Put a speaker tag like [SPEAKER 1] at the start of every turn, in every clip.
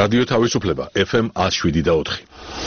[SPEAKER 1] რადიო თავისუფლება FM 107.4.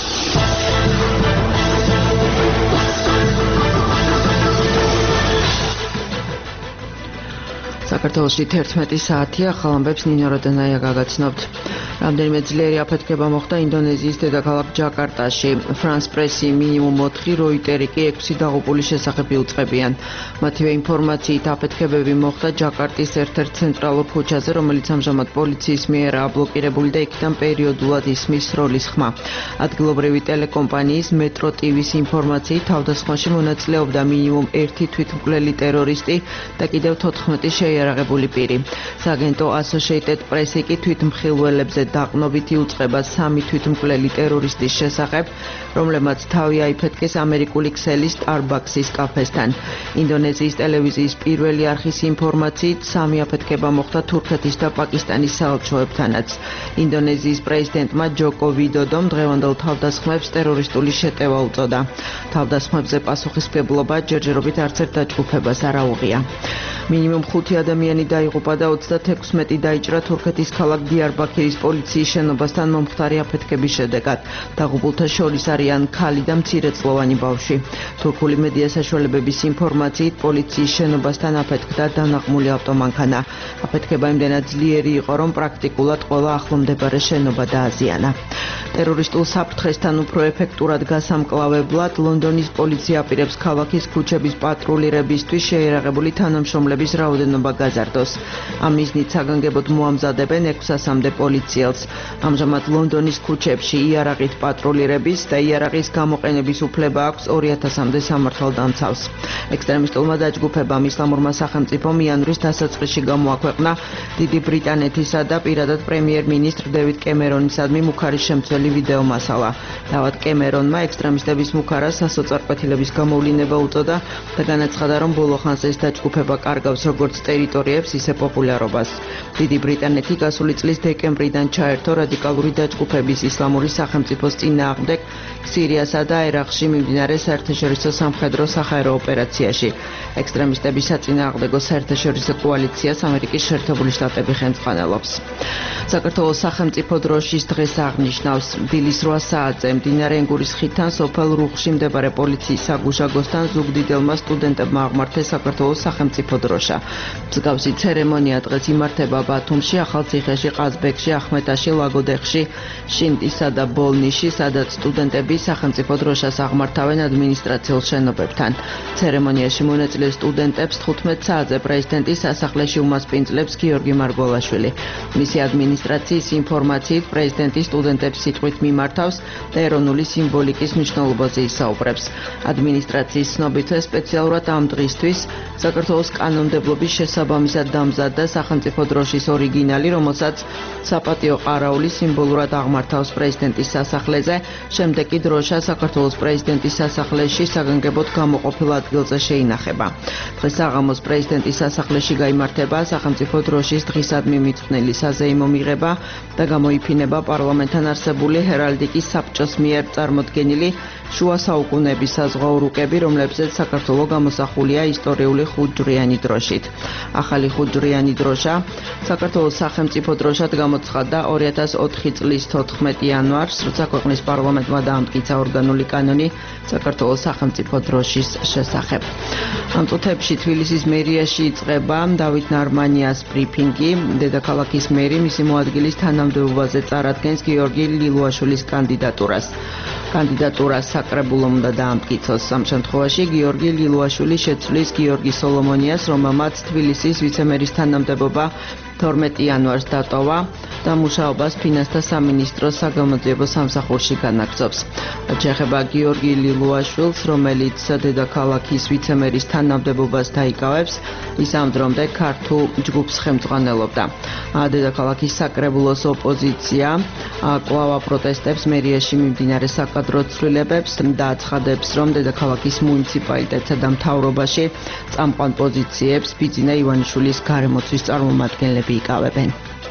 [SPEAKER 2] საქართველოში 11 საათია, ახალ ამბებს ნინო როდანაია გაგაცნობთ. რამდენიმე ძლიერი აფეთქება მოხდა ინდონეზიის დედაქალაქ ჯაკარტაში. France Press-ი მინიმუმ 4, Reuters კი 6 დაღუპულის შესახებ იუწყებიან. მათივე ინფორმაციით აფეთქებები მოხდა ჯაკარტის ერთ-ერთ ცენტრალურ ქუჩაზე, რომელიც ამჟამად პოლიციის მიერაა ბლოკირებული და იქიდან პერიოდულად ისმის სროლის ხმა. ადგილობრივი ტელეკომპანიის Metro TV-ს ინფორმაციით თავდასხმაში მონაწილეობდა მინიმუმ 1 თვითმკვლელი ტერორისტი და კიდევ 14 შეიარაღებული პირი. სააგენტო Associated Press-ი კი თვითმხილველებზე დაყნობით იუწყება 3 თვითმკვლელი ტერორისტის შესახებ, რომლებმაც თავი აიფეთქეს ამერიკული ქსელის Starbucks-ის კაფესთან. ინდონეზიის ტელევიზიის პირველი არხის ინფორმაციით 3 აფეთქება მოხდა თურქეთის და პაკისტანის საელჩოებთანაც. ინდონეზიის პრეზიდენტმა ჯოკო ვიდოდომ დღევანდელ თავდასხმებს ტერორისტული შეტევა უწოდა. თავდასხმებზე პასუხისმგებლობა ჯერჯერობით არც ერთ დაჯგუფებას არ აუღია. მინიმუმ 5 ადამიანი დაიღუპა და 36 დაიჭრა თურქეთის ქალაქ დიარბაქირის პოლიციის შენობასთან მომხდარი აფეთქების შედეგად. დაღუპულთა შორის არიან ქალი და მცირეწლოვანი ბავშვი. თურქული მედია საშუალებების ინფორმაციით პოლიციის შენობასთან აფეთქდა დანაღმული ავტომანქანა. აფეთქება იმდენად ძლიერი იყო, რომ პრაქტიკულად ყველა ახლომდებარე შენობა დააზიანა. ტერორისტულ საფრთხესთან უფრო ეფექტურად გასამკლავებლად ლონდონის პოლიცია აპირებს ქალაქის ქუჩების პატრულირებისთვის შეიარაღებული თანამშრომლების რაოდენობა გაზარდოს. ამ მიზნით საგანგებოდ მოამზადებენ 600-მდე პოლიციელს. ამჟამად ლონდონის ქუჩებში იარაღით პატრულირების და იარაღის გამოყენების უფლება აქვს 2000-მდე სამართალდამცავს. ექსტრემისტულმა დაჯგუფებამ ისლამურმა სახელმწიფომ იანვრის დასაწყისში გამოაქვეყნა დიდი ბრიტანეთისა და პირადად პრემიერ-მინისტრ დევიდ კემერონისადმი მუქარის შემცველი ვიდეო მასალა. თავად კემერონმა ექსტრემისტების მუქარას სასოწარკვეთილების გამოვლინება უწოდა და განაცხადა, რომ ბოლო ხანს ეს დაჯგუფება კარგავს როგორც ტერიტორიებს, ისე პოპულარობას. დიდი ბრიტანეთი გასული წლის დეკემბრიდან ჩაერთო რადიკალური დაჯგუფების ისლამური სახელმწიფოს წინააღმდეგ სირიასა და ერაყში მიმდინარე საერთაშორისო სამხედრო საჰაერო ოპერაციაში. ექსტრემისტების საწინააღმდეგო საერთაშორისო კოალიციას ამერიკის შეერთებული შტატები ხელმძღვანელობს. საქართველოს სახელმწიფო დროშის დღეს აღნიშნავს. დილის 8 საათზე მდინარე ენგურის ხიდთან სოფელ რუხში მდებარე პოლიციის საგუშაგოსთან ზუგდიდელმა სტუდენტებმა აღმართეს საქართველოს სახელმწიფო დროშა. მსგავსი ცერემონია დღეს იმართება ბათუმში, ახალციხეში, ყაზბეგში, ახმეტაში, ლაგოდეხში, შინდისა და ბოლნიში, სადაც სტუდენტები სახელმწიფო დროშას აღმართავენ ადმინისტრაციულ შენობებთან. ცერემონიაში მონაწილე სტუდენტებს 15 საათზე პრეზიდენტის სასახლეში უმასპინძლებს გიორგი მარგველაშვილი. მისი ადმინისტრაციის ინფორმაციით პრეზიდენტი სტუდენტებს სიტყვით მიმართავს და ეროვნული სიმბოლიკის მნიშვნელობაზე ისაუბრებს. ადმინისტრაციის ცნობითვე სპეციალურად ამ დღისთვის საქართველოს კანონმდებლობის შესაბამისად დამზადდა სახელმწიფო დროშის ორიგინალი, რომელსაც საპატიო ყარაული სიმბოლურად აღმართავს პრეზიდენტის სასახლეზე. შემდეგ კი დროშა საქართველოს პრეზიდენტის სასახლეში საგანგებოდ გამოყოფილ ადგილზე შეინახება. დღეს საღამოს პრეზიდენტის სასახლეში გაიმართება სახელმწიფო დროშის დღისადმი მიძღვნილი საზეიმო მიღება და გამოიფინება პარლამენტთან არსებული ჰერალდიკის საბჭოს მიერ წარმოდგენილი შუა საუკუნეების საზღვაო რუკები, რომლებზეც საქართველო გამოსახულია ისტორიული ხუთჯვრიანი დროშით. ახალი ხუთჯვრიანი დროშა საქართველოს სახელმწიფო დროშად გამოცხადდა 2004 წლის 14 იანვარს, როცა ქვეყნის პარლამენტმა დაამტკიცა ორგანული კანონი საქართველოს სახელმწიფო დროშის შესახებ. ამ წუთებში თბილისის მერიაში იწყება დავით ნარმანიას ბრიფინგი. დედაქალაქის მერი მისი მოადგილის თანამდებობაზე წარადგენს გიორგი ლილუაშვილის კანდიდატურას. კანდიდატურა საკრებულომ უნდა დაამტკიცოს. ამ შემთხვევაში გიორგი ლილუაშვილი შეცვლის გიორგი სოლომონიას, რომელმაც თბილისის ვიცემერის თანამდებობა 12 იანვარს დატოვა და მუშაობას ფინანსთა სამინისტროს საგამოძიებო სამსახურში განაგრძობს. შეეხება გიორგი ლილუაშვილს, რომელიც დედაქალაქის ვიცემერის თანამდებობას დაიკავებს, ის ამ დრომდე ქართულ ჯგუფს ხელმძღვანელობდა. დედაქალაქის საკრებულოს ოპოზიცია კვლავ აპროტესტებს მერიაში მიმდინარე საკადრო ცვლილებებს და აცხადებს, რომ დედაქალაქის მუნიციპალიტეტსა და მთავრობაში წამყვან პოზიციებს ბიძინა ივანიშვილის გარემოცვის წარმომადგენლები იკავებენ.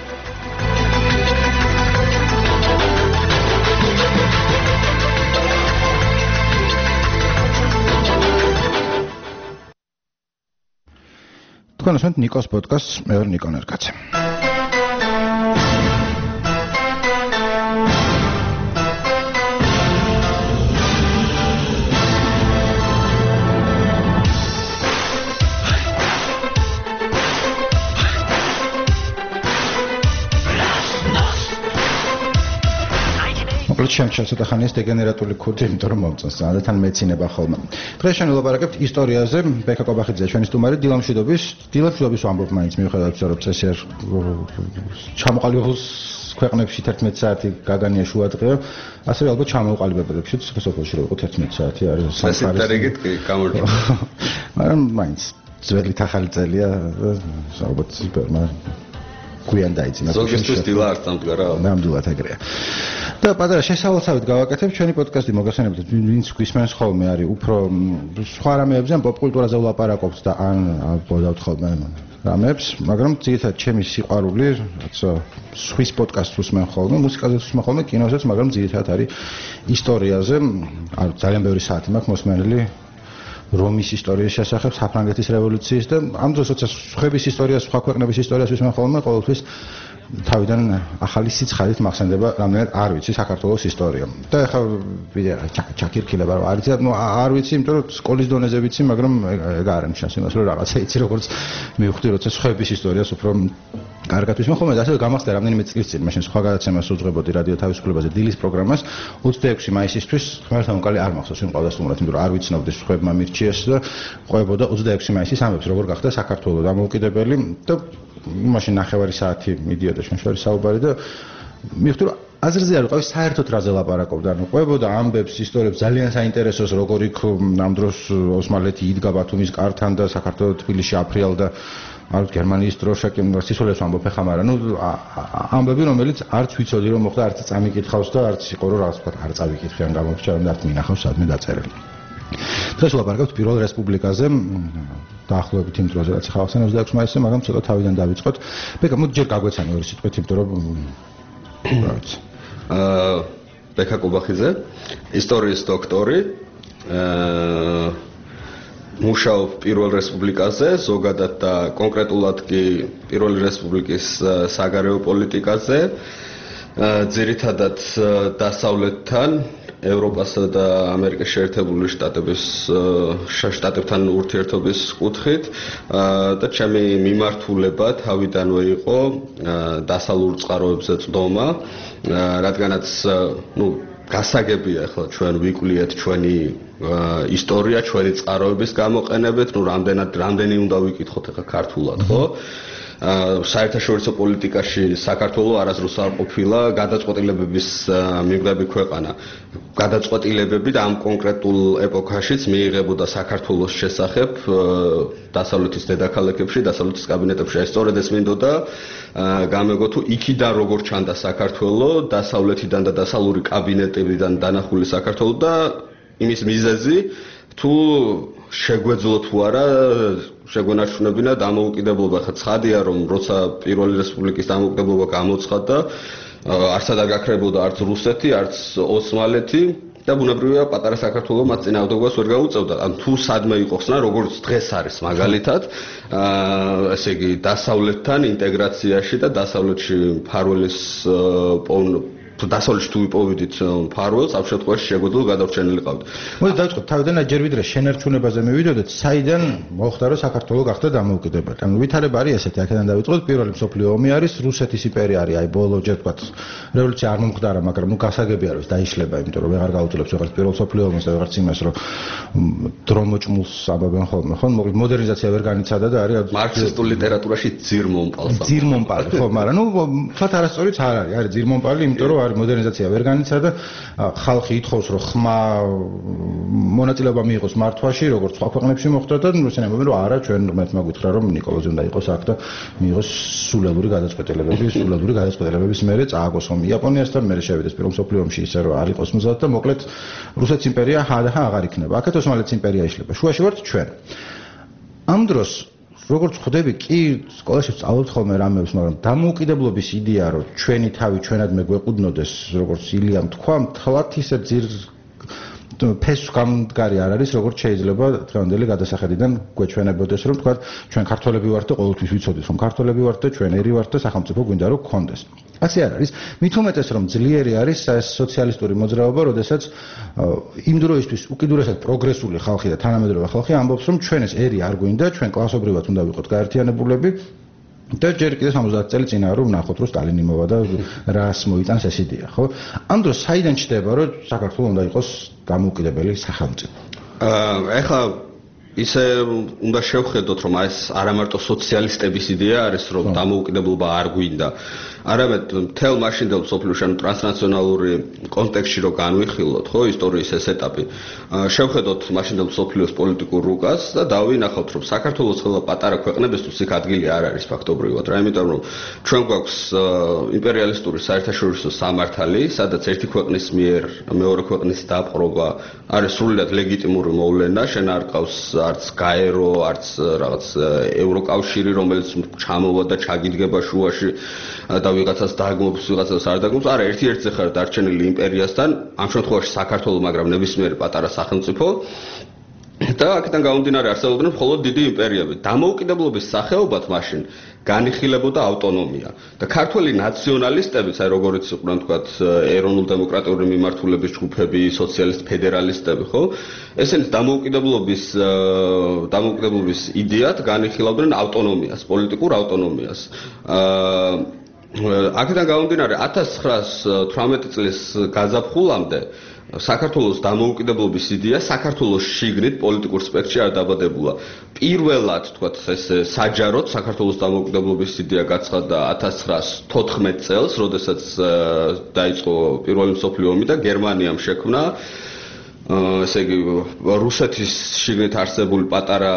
[SPEAKER 3] თქვენ ასმენთ ნიკოს პოდკასტს, მე ვარ ნიკო ნერკაცე. ჩემ ცოტა ხანია დეგენერატული ქურდი, იმიტომ რომ მომწონს ძალიან მეცინება ხოლმე. დღეს ჩვენ ვილაპარაკებთ ისტორიაზე. ბექა კობახიძე ჩვენი სტუმარი, დილამშვიდობის ვამბობ მაინც მიუხედავად იმისა, რომ წესიერ ჩამოყალიბებულს ქვეყნებში 11 საათი გაგანია შუადღეა, ასევე ალბათ ჩამოყალიბებებშიც სოფელში რო იყო 11 საათი არის
[SPEAKER 4] სამხარეს. ესეთ კი გამორჩა.
[SPEAKER 3] მაგრამ მაინც ძველი ახალი წელია, ალბათ სუპერმა გვიან დაიძინა.
[SPEAKER 4] ზოგისთვის დილა არ დამდგარა.
[SPEAKER 3] ნამდვილად ეგრეა. და პატარა შესავალსავით გავაკეთებ ჩვენი პოდკასტი მოგახსენებთ, ვინც გვისმენს ხოლმე არის უფრო სხვა რამეებზე, ან პოპკულტურაზე ვლაპარაკობთ და ან ვოდავთ ხოლმე რამებს, მაგრამ ძირითადად ჩემი სიყვარული, რაცა სხვის პოდკასტს უსმენ ხოლმე, მუსიკაზეც უსმენ ხოლმე, კინოზეც, მაგრამ ძირითადად არის ისტორიაზე. ძალიან ბევრი საათი მაქვს მოსმენელი რომის ისტორიის შესახებ, საფრანგეთის რევოლუციის და ამ დროს როცა სხვების ისტორიას, სხვა ქვეყნების ისტორიას ვისმენ ხოლმე, ყოველთვის თავიდან ახალი სიცხადით მახსენდება რამდენად არ ვიცი საქართველოს ისტორია. და ეხლა ჩაკირქილება არ ვიცი, არ ვიცი, იმიტომ რომ სკოლის დონეზე ვიცი, მაგრამ ეგ არ ნიშნავს იმას, რომ რაღაცა იცი, როგორც მივხვდი, როცა სხვების ისტორიას უფრო კარგად ვისმენ ხოლმე და ასევე გამახსდა რამდენიმე წლის წინ, მაშინ სხვა გადაცემას უძღვებოდი რადიო თავისუფლებაზე დილის პროგრამას 26 მაისისთვის, ხმელთა მომკალი არ მახსოვს ვინ ყავდა სტუმრად, იმიტომ რომ არ ვიცნობდი სხვებმა მირჩიეს და ყვებოდა 26 მაისის ამბებს, როგორ გახდა საქართველოს დამოუკიდებელი და მაშინ 9 საათი მიდიოდა ჩვენ შორის საუბარი და მივხვდი რომ აზრზე არ ვიყავი საერთოდ რაზე ლაპარაკობდა, ანუ ყვებოდა ამბებს, ისტორიებს ძალიან საინტერესოს როგორ იქ ამ დროს ოსმალეთი იდგა ბათუმის კართან და საქართველოს თბილისში აფრიალდა არ ვიცი გერმანიის დროშა კი სიცოცხლეს ვამბობ ხა, მაგრამ ნუ ამბები რომელიც არც ვიცოდი რომ მოხდა, არც წამიკითხავს და არც იყო რომ რაღაც ვთქვათ არ წავიკითხე ან გამორჩა და არც მინახავს სადმე დაწერილი. დღეს ვლაპარაკობთ პირველ რესპუბლიკაზე, დაახლოებით იმ დროზე რაც ხალხს 26 მაისზე, მაგრამ ცოტა თავიდან დავიწყოთ. ბეკა, მოდი ჯერ გაგვეცანი ორი სიტყვით, იმიტომ რომ რაღაც
[SPEAKER 4] ბექა კობახიძე, ისტორიის დოქტორი, მუშაობ პირველ რესპუბლიკაზე, ზოგადად და კონკრეტულად კი პირველი რესპუბლიკის საგარეო პოლიტიკაზე, ძირითადად დასავლეთთან ევროპასა და ამერიკის შეერთებული შტატებთან ურთიერთობის კუთხით და ჩემი მიმართულება თავიდანვე იყო დასავლურ წყაროებზე წვდომა, რადგანაც გასაგებია ახლა ჩვენ ვიკვლიეთ ჩვენი ისტორია, ჩვენი წყაროების გამოყენებით, რამდენი უნდა ვიკითხოთ ახლა ქართულად, ხო? საერთაშორისო პოლიტიკაში საქართველოს არასდროს არ ყოფილა გადაწყვეტილებების მიღები ქვეყანა. გადაწყვეტილებები და ამ კონკრეტულ ეპოქაშიც მიიღებოდა საქართველოს შესახებ დასავლეთის დედაქალაქებში, დასავლეთის კაბინეტებში. აი სწორედ ეს მინდოდა გამეგო თუ იქიდან როგორ ჩანდა საქართველოს, დასავლეთიდან და დასავლური კაბინეტებიდან დანახული საქართველოს და იმის მიზეზი თუ შეგვეძლო თუ არა შეგვენარჩუნებინა დამოუკიდებლობა. ხა ცხადია რომ როცა პირველი რესპუბლიკის დამოუკიდებლობა გამოცხადდა, არც არ გაქრებოდა არც რუსეთი, არც ოსმალეთი და ბუნებრივია პატარა საქართველოს მათ წინააღმდეგობას ვერ გაუწევდა. ან თუ სადმე იყო ხსნა, როგორც დღეს არის მაგალითად, ესე იგი დასავლეთთან ინტეგრაციაში და დასავლეთში მფარველის დასავლეთში თუ ვიპოვიდით მფარველს, ამ შემთხვევაში შეგვეძლო გადარჩენილი ყავთ.
[SPEAKER 3] მოდი დავიწყოთ თავიდან ჯერ ვიდრე შენარჩუნებაზე მივიდოდეთ, საიდან მოხდა რომ საქართველოს გახდა დამოუკიდებელი. ანუ ვითარება არის ესეთი, აქედან დავიწყოთ, პირველი მსოფლიო ომი არის, რუსეთის იმპერია არის, აი ბოლო ჯერ ვთქვათ, რევოლუცია არ მომხდარა, მაგრამ ნუ გასაგებია რომ დაიშლება, იმიტომ რომ ვეღარ გაუძლებს ვეღარ პირველ მსოფლიო ომს და ვეღარც იმას რომ დრომოჭმულს ამბობენ ხოლმე, ხო? მოდერნიზაცია ვერ განიცადა და არის
[SPEAKER 4] მარქსისტულ ლიტერატურაში ძირმომპალს.
[SPEAKER 3] ძირმომპალი, ხო, მაგრამ ნუ თქვათ არასწორიც არ არის ძირმომპალი, იმიტომ რომ მოდერნიზაცია ვერ განიცადა, ხალხი ითხოვს რომ ხმა მონაწილეობა მიიღოს მართვაში, როგორც სხვა ქვეყნებში მოხდა და რუსები ამბობენ რომ არა, ჩვენ ღმერთმა გითხრა რომ ნიკოლოზი უნდა იყოს აქ და მიიღოს სულელური გადაწყვეტილებების მერე წააგოს ომი იაპონიასთან, მერე შევიდეს პირველ მსოფლიო ომში ისე რომ არ იყოს მზად და მოკლედ რუსეთის იმპერია აღარ იქნება. აქეთ ოსმალეთის იმპერია იშლება. შუაში ვართ ჩვენ. ამ დროს როგორც ხვდები, კი სკოლაში სწავლობთ ხოლმე რამებს, მაგრამ დამოუკიდებლობის იდეა, რომ ჩვენი თავი ჩვენად მეგვეყუდნოდეს, როგორც ილიამ თქვა, მთლად ისე ძირ ფესვ გამდგარი არ არის, როგორც შეიძლება დღევანდელი გადასახედიდან გვეჩვენებოდეს, რომ თქვა, ჩვენ ქართველები ვართ და ყოველთვის ვიცოდეთ, რომ ქართველები ვართ და ჩვენ ერი ვართ და სახელმწიფო გვინდა რომ გქონდეს. ასე არ არის. მით უმეტეს რომ ძლიერი არის სოციალისტური მოძრაობა, როდესაც იმ დროისთვის უკიდურესად პროგრესული ხალხი და თანამედროვე ხალხი ამბობს, რომ ჩვენ ეს ერი არ გვინდა, ჩვენ კლასობრივად უნდა ვიყოთ გაერთიანებულები და ჯერ კიდევ 70 წელი წინა რომ ნახოთ რომ სტალინი მოვა და რას მოიტანს ეს იდეა, ხო? ამ დროს საიდან ჩდება რომ საქართველოს უნდა იყოს დამოუკიდებელი სახელმწიფო?
[SPEAKER 4] ეხლა ისე უნდა შევხედოთ რომ ეს არა მარტო სოციალისტების იდეა არის რომ დამოუკიდებლობა არ გვინდა არამედ მთელ მაშინდელ სოფლიოში ანუ ტრანსნაციონალური კონტექსტში რო განვიხილოთ ხო ისტორიის ეს ეტაპი შევხედოთ მაშინდელ სოფლიოს პოლიტიკურ რუკას და დავინახავთ რომ საქართველოს ყველა პატარა ქვეყნებისთვის იქ ადგილი არ არის ფაქტობრივად რა იმიტომ რომ ჩვენ გვაქვს იმპერიალისტური საერთაშორისო სამართალი სადაც ერთი ქვეყნის მიერ მეორე ქვეყნის დაპყრობა არის სრულიად ლეგიტიმური მოვლენა შენ არ ყავს არც გაერო არც რაღაც ევროკავშირი რომელიც ჩამოვა და ჩაგიდგება შუაში და ვიღაცას დაგმობს ვიღაცას არ დაგმობს არა ერთ-ერთზე ხარ დარჩენილი იმპერიასთან ამ შემთხვევაში საქართველოს მაგრამ ნებისმიერი პატარა სახელმწიფო და აქედან გამომდინარე არსებობდნენ მხოლოდ დიდი იმპერიები დამოუკიდებლობის სახეობად მაშინ განიხილებოდა ავტონომია და ქართველი ნაციონალისტებიც აი როგორიც იყვნენ თქვათ ეროვნულ-დემოკრატიული მიმართულების ჯგუფები სოციალისტ ფედერალისტები ხო ესენი დამოუკიდებლობის იდეად განიხილავდნენ ავტონომიას პოლიტიკურ ავტონომიას აქედან გამომდინარე 1918 წლის გაზაფხულამდე საქართველოს დამოუკიდებლობის იდეა საქართველოს შიგნით პოლიტიკურ სპექტრში არ დაბადებულა. პირველად თქვათ ეს საჯაროდ საქართველოს დამოუკიდებლობის იდეა გაცხადდა 1914 წელს, როდესაც დაიწყო პირველი მსოფლიო ომი და გერმანიამ შექმნა ესე იგი რუსეთის შიგნით არსებული პატარა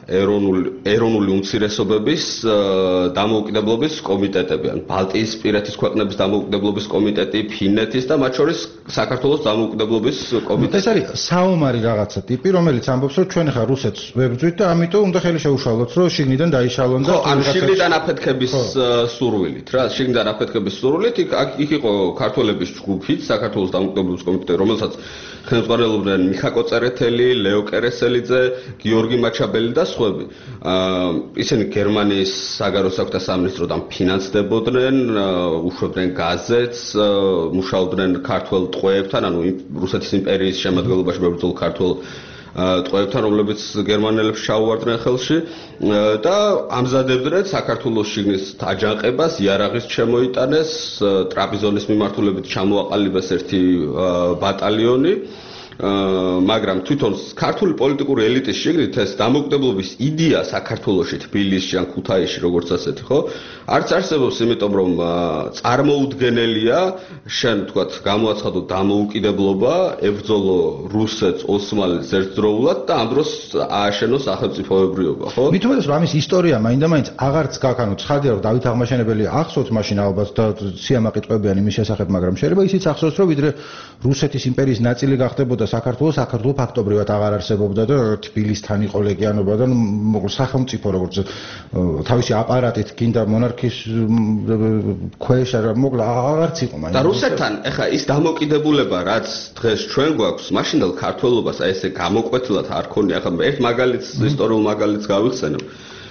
[SPEAKER 4] ეროვნული უმცირესობების დამოუკიდებლობის კომიტეტები, ან ბალტიისპირეთის ქვეყნების დამოუკიდებლობის კომიტეტი, ფინეთის და მათ შორის საქართველოს დამოუკიდებლობის კომიტეტი.
[SPEAKER 3] ეს არის საომარი რაღაცა ტიპი, რომელიც ამბობს, რომ ჩვენ ხა რუსეთს ვებრძვით და ამიტომ უნდა ხელი შეუშალოთ, რომ შიგნიდან დაიშალონ და
[SPEAKER 4] ან შიგნიდან აფეთქების სურვილით, რა, შიგნიდან აფეთქების სურვილით, იქ იყო ქართველების ჯგუფიც, საქართველოს დამოუკიდებლობის კომიტეტი, რომელსაც ხელმძღვანელობდნენ მიხაკო წერეთელი, ლეო კერესელიძე, გიორგი მაჩაბელი და სხვები. ისინი გერმანიის საგარეო საქმეთა სამინისტროდან ფინანსდებოდნენ, უშვებდნენ გაზეთს, მუშაობდნენ ქართველ ტყვეებთან, ანუ რუსეთის იმპერიის შემადგენლობაში მებრძოლ ქართველ ტყვეებთან, რომლებიც გერმანელებს ჩაუვარდნენ ხელში და ამზადებდნენ საქართველოს შიგნის აჯანყებას, იარაღის შემოიტანეს, ტრაპიზონის მიმართულებით ჩამოაყალიბეს ერთი ბატალიონი მაგრამ თვითონ ქართული პოლიტიკური ელიტის შიგნით ეს დამოუკიდებლობის იდეა საქართველოში, თბილისში ან ქუთაისში როგორც ასეთი, ხო? არც არსებობს, იმიტომ რომ წარმოუდგენელია, შენ თქვათ, გამოაცხადო დამოუკიდებლობა, ებრძოლო რუსეთს, ოსმალეთს ერთდროულად და ამ დროს ააშენო სახელმწიფოებრიობა, ხო?
[SPEAKER 3] მით უმეტეს რომ ამის ისტორია მაინდა-მაინც აღარც გაქვს, ანუ ცხადია რომ დავით აღმაშენებელი ახსოვს მაშინ ალბათ და სიამაყე ტყვებიან იმის შესახებ, მაგრამ შეიძლება ისიც ახსოვს, რომ ვიდრე რუსეთის იმპერიის ნაწილი გახდებოდა საქართველოს ფაქტობრივად აღარ არსებობდა და თბილისთან იყო ლეგიანობა და სახელმწიფო როგორც თავისი აპარატით გინდა მონარქიის ქვეშ მოგლა აღარც იყო მაინც
[SPEAKER 4] და რუსეთთან ეხა ის დამოკიდებულება რაც დღეს ჩვენ გვაქვს მაშინდელ ქართველობას აი ესე გამოკვეთილად არ ქონია ეხა ერთ მაგალითს ისტორიულ მაგალითს გავიხსენებ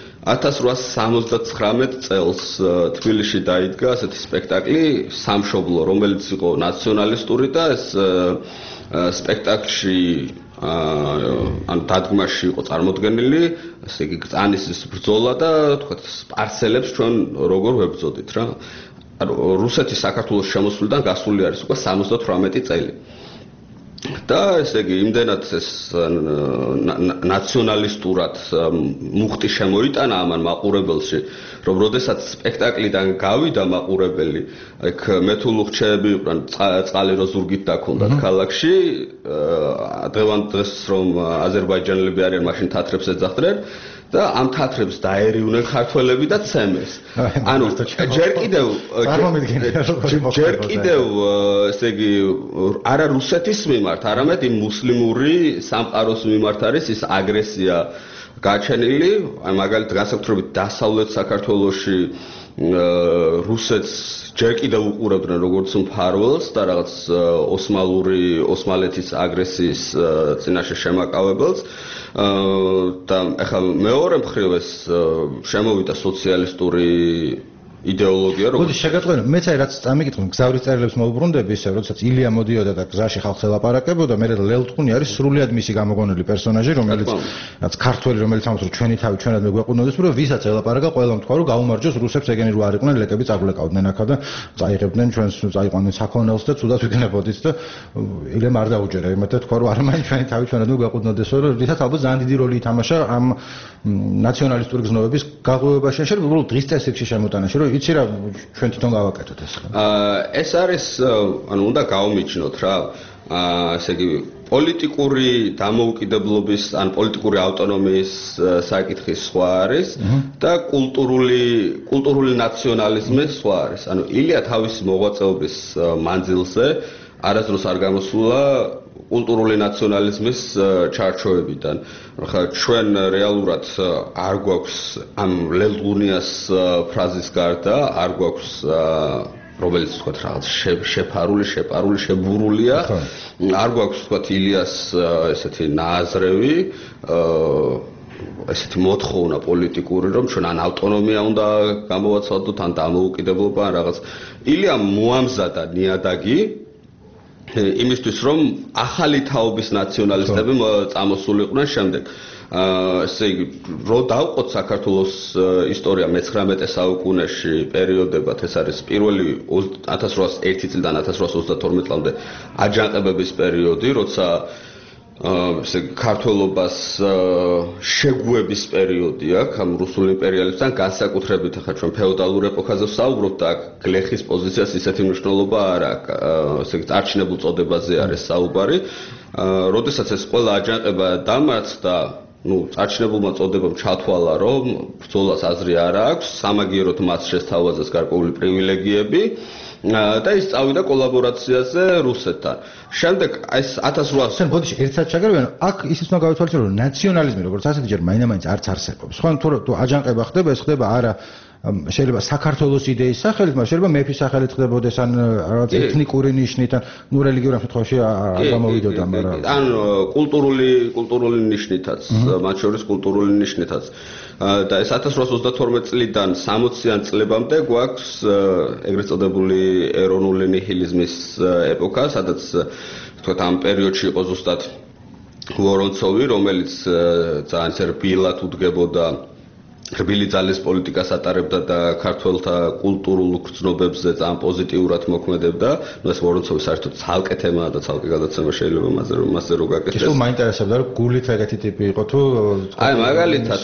[SPEAKER 4] 1879 წელს თბილისში დაიდგა ასეთი სპექტაკლი სამშობლო რომელიც იყო ნაციონალისტური და ეს სპექტაკლში ან დადგმაში იყო წარმოდგენილი, ესე იგი გწანისის ბრძოლა და თქვათ სპარსელებს ჩვენ როგორ ვებრძოდით რა. ანუ რუსეთის საქართველოს შემოსვლიდან გასული არის უკვე 78 წელი. და ესე იგი იმდენად ეს ნაციონალისტურად მუხტი შემოიტანა ამან მაყურებელში, რომ როდესაც სპექტაკლიდან გავიდა მაყურებელი, აქ მეთულუხჩეები იყვნენ, წყალი რო ზურგით დაქონდათ ქალაქში, დღევანდელს რომ აზერბაიჯანელები არიან, მაშინ თათრებს ეძახდნენ და ამ თათრებს დაერივნენ ქართველები და ცემეს. ანუ ჯერ კიდევ ესე იგი არა რუსეთის მიმართ, არამედ იმ მუსლიმური სამყაროს მიმართ არის ის აგრესია გაჩენილი, აი მაგალითად განსაკუთრებით დასავლეთ საქართველოში რუსეთს ჯერ კიდევ უყურებდნენ როგორც მფარველს და რაღაც ოსმალეთის აგრესიის წინაშე შემაკავებელს და ახლა მეორე მხრივ ეს შემოვიდა სოციალისტური იდეოლოგია
[SPEAKER 3] როგორ შეგატყვენ მეც აი რაც წამიკითხე გზავრის წერილებს მოუბრუნდები ისე როდესაც ილია მოდიოდა და გზაში ხალხს ელაპარაკებოდა მე ლელტყუნი არის სრულიად მისი გამოგონილი პერსონაჟი რომელიც რაც ქართველი რომელიც ამბობს რომ ჩვენი თავი ჩვენად მეგვეყუნოდეს რომ ვისაც ელაპარაკა ყველამ თქვა რომ გაუმარჯოს რუსებს ეგენი რო არ იყვნენ ლეკები წაგვლეკავდნენ აქა და წაიღებდნენ ჩვენს წაიყვანდნენ საქონელს და ცუდად ვიქნებოდით და ილემ არ დაუჯერა იმათად თქვა რომ არ მაინც ჩვენი თავი ჩვენად მეგვეყუნოდესო რომ რითაც ალბათ ძალიან დიდი როლი ითამაშა ამ ნაციონალისტური გზნობების გაღვივებაში შეიძლება უბრალოდ დღის წესრიგში შემოტანაში რომ იცი რა ჩვენ თვითონ გავაკეთოთ ეს ხა
[SPEAKER 4] ეს არის ანუ უნდა გავმიჩნოთ რა ესე იგი პოლიტიკური დამოუკიდებლობის ან პოლიტიკური ავტონომიის საკითხის სხვა არის და კულტურული ნაციონალიზმის სხვა არის ანუ ილია თავისი მოღვაწეობის მანძილზე არასდროს არ გამოსულა კულტურული ნაციონალიზმის ჩარჩოებიდან. ხა ჩვენ რეალურად არ გვაქვს ამ ლელტღუნიას ფრაზის გარდა, არ გვაქვს რომელიც თქვა რაღაც შეფარული, შებურულია. არ გვაქვს თქვა ილიას ესეთი ნააზრევი ესეთი მოთხოვნა პოლიტიკური რომ ჩვენ ან ავტონომია უნდა გამოვაცვალოთ ან დამოუკიდებლობა ან რაღაც ილია მოამზადა ნიადაგი იმისთვის რომ ახალი თაობის ნაციონალისტები წამოსულიყვნენ შემდეგ ესე იგი რო დავყოთ საქართველოს ისტორია მე-19 საუკუნეში პერიოდებად ეს არის პირველი 1801 წლიდან 1832 წლამდე აჯანყებების პერიოდი როცა ესე ქართველობას შეგუების პერიოდი აქვს ამ რუსულ იმპერიალებთან განსაკუთრებით ახლა ჩვენ ფეოდალურ ეპოქაზე ვსაუბრობთ და გლეხის პოზიციას ისეთი მნიშვნელობა არ აქვს ესე წარჩინებულ წოდებაზე არის საუბარი როდესაც ეს ყველა აჯანყება დამარცხდა წარჩინებულმა წოდებამ ჩათვალა რომ ბრძოლას აზრი არ აქვს სამაგიეროდ მას შესთავაზეს გარკვეული პრივილეგიები და ის წავიდა კოლაბორაციაზე რუსეთთან. შემდეგ ეს 1800-იან
[SPEAKER 3] ბოდიში ერთად ჩაგერვენ აქ ისიც უნდა გავითვალისწინოთ რომ ნაციონალიზმი როგორც ასეთი ჯერ მაინც არც არსებობს. ხო თუ აჯანყება ხდება ეს ხდება არა შეიძლება საქართველოს იდეის სახელით, მაგრამ შეიძლება მეფის სახელით ხდებოდეს ან რაღაც ეთნიკური ნიშნით ან ნუ რელიგიურ შემთხვევაში არ გამოვიდოდა, მაგრამ
[SPEAKER 4] ან კულტურული ნიშნითაც, მათ შორის კულტურული ნიშნითაც. და ეს 1832 წლიდან 60-იან წლებამდე გვაქვს ეგრეთ წოდებული ეროვნული ნიჰილიზმის ეპოქა, სადაც თქვათ ამ პერიოდში იყო ზუსტად ვორონცოვი, რომელიც ძალიან რბილად უდგებოდა რბილი ძალის პოლიტიკას ატარებდა და ქართველთა კულტურულ გრძნობებზე ძალიან პოზიტიურად მოქმედებდა. ნუ ეს ვორონცოვის საერთოდ ცალკე თემაა და ცალკე გადაცემა შეიძლება მასზე რო გაკეთდეს.
[SPEAKER 3] ისო მაინტერესებდა რომ გულით ეგეთი ტიპი იყო თუ
[SPEAKER 4] აი მაგალითად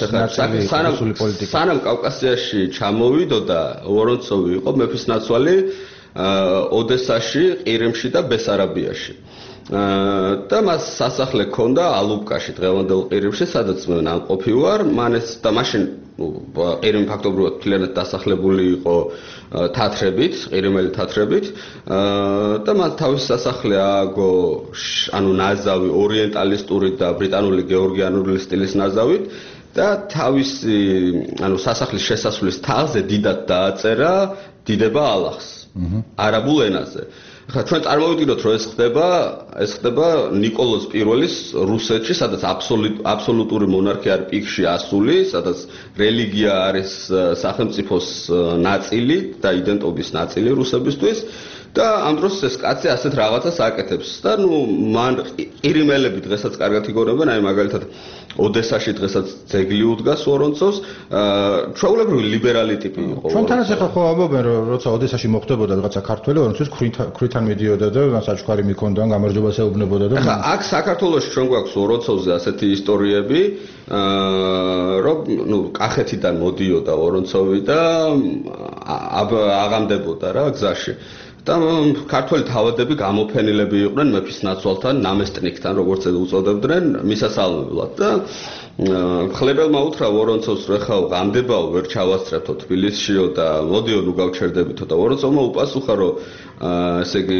[SPEAKER 4] სანამ კავკასიაში ჩამოვიდოდა ვორონცოვი იყო მეფის ნაცვალი ოდესაში, ყირიმში და ბესარაბიაში. და მას სასახლე ჰქონდა ალუბკაში, დღევანდელ ყირიმში, სადაც მე ნამყოფი ვარ. და მაშინ ყირიმი ფაქტობრივად მთლიანად დასახლებული იყო თათრებით, ყირიმელი თათრებით. და მას თავისი სასახლე ააგო, ანუ ნაზავი ორიენტალისტური და ბრიტანული გეორგიანული სტილის ნაზავით და თავისი, ანუ სასახლის შესასვლელის თაღზე დიდად დააწერა დიდება ალლაჰს არაბულ ენაზე. ხა ჩვენ წარმოვიდგინოთ რომ ეს ხდება ნიკოლოზ პირველის რუსეთში, სადაც აბსოლუტური მონარქია არის პიკში ასული, სადაც რელიგია არის სახელმწიფოს ნაწილი და იდენტობის ნაწილი რუსებისთვის და ამ დროს ეს კაცი ასეთ რაღაცას აკეთებს და ნუ მან ყირიმელები დღესაც კარგად იგონებენ, აი მაგალითად ოდესაში დღესაც ძეგლი უდგას ვორონცოვს, ჩვეულებრივი ლიბერალი ტიპი იყო.
[SPEAKER 3] ჩვენთანაც ახლა ხო ამბობენ რომ როცა ოდესაში მოხდებოდა რაღაცა ქართველი ვორონცოვის ქრითან მიდიოდა და საჩუქარი მიქონდა, გამარჯვებას ეუბნებოდა და
[SPEAKER 4] ახლა აქ საქართველოში ჩვენ გვაქვს ვორონცოვზე ასეთი ისტორიები, რომ ნუ კახეთიდან მოდიოდა ვორონცოვი და აღამდებოდა რა გზაში. და ქართველი თავადები გამოფენილები იყვნენ მეფის ნაცვალთან, ნამესტნიკთან, როგორც უწოდებდნენ, მისასალმებლად და ხლებელმა უთხრა ვორონცოვს, რომ ხა გამდებაო, ვერ ჩავასწრებთო თბილისშიო და მოდიო ნუ გავჩერდებითო და ვორონცოვმა უპასუხა, რომ ესე იგი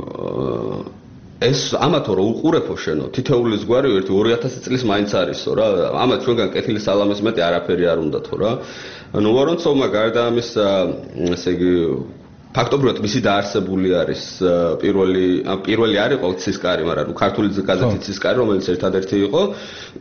[SPEAKER 4] ეს ამათო რომ უყურებო შენო, თითოეულის გვარი 2000 წლის მაინც არისო რა, ამათ ჩვენგან კეთილი სალამის მეტი არაფერი არ უნდათო რა. ანუ ვორონცოვმა გარდა ამისა, ესე იგი ფაქტობრივად მისი დაარსებული არის პირველი არ იყო ცისკარი, მაგრამ ქართული გაზეთი ცისკარი, რომელიც ერთადერთი იყო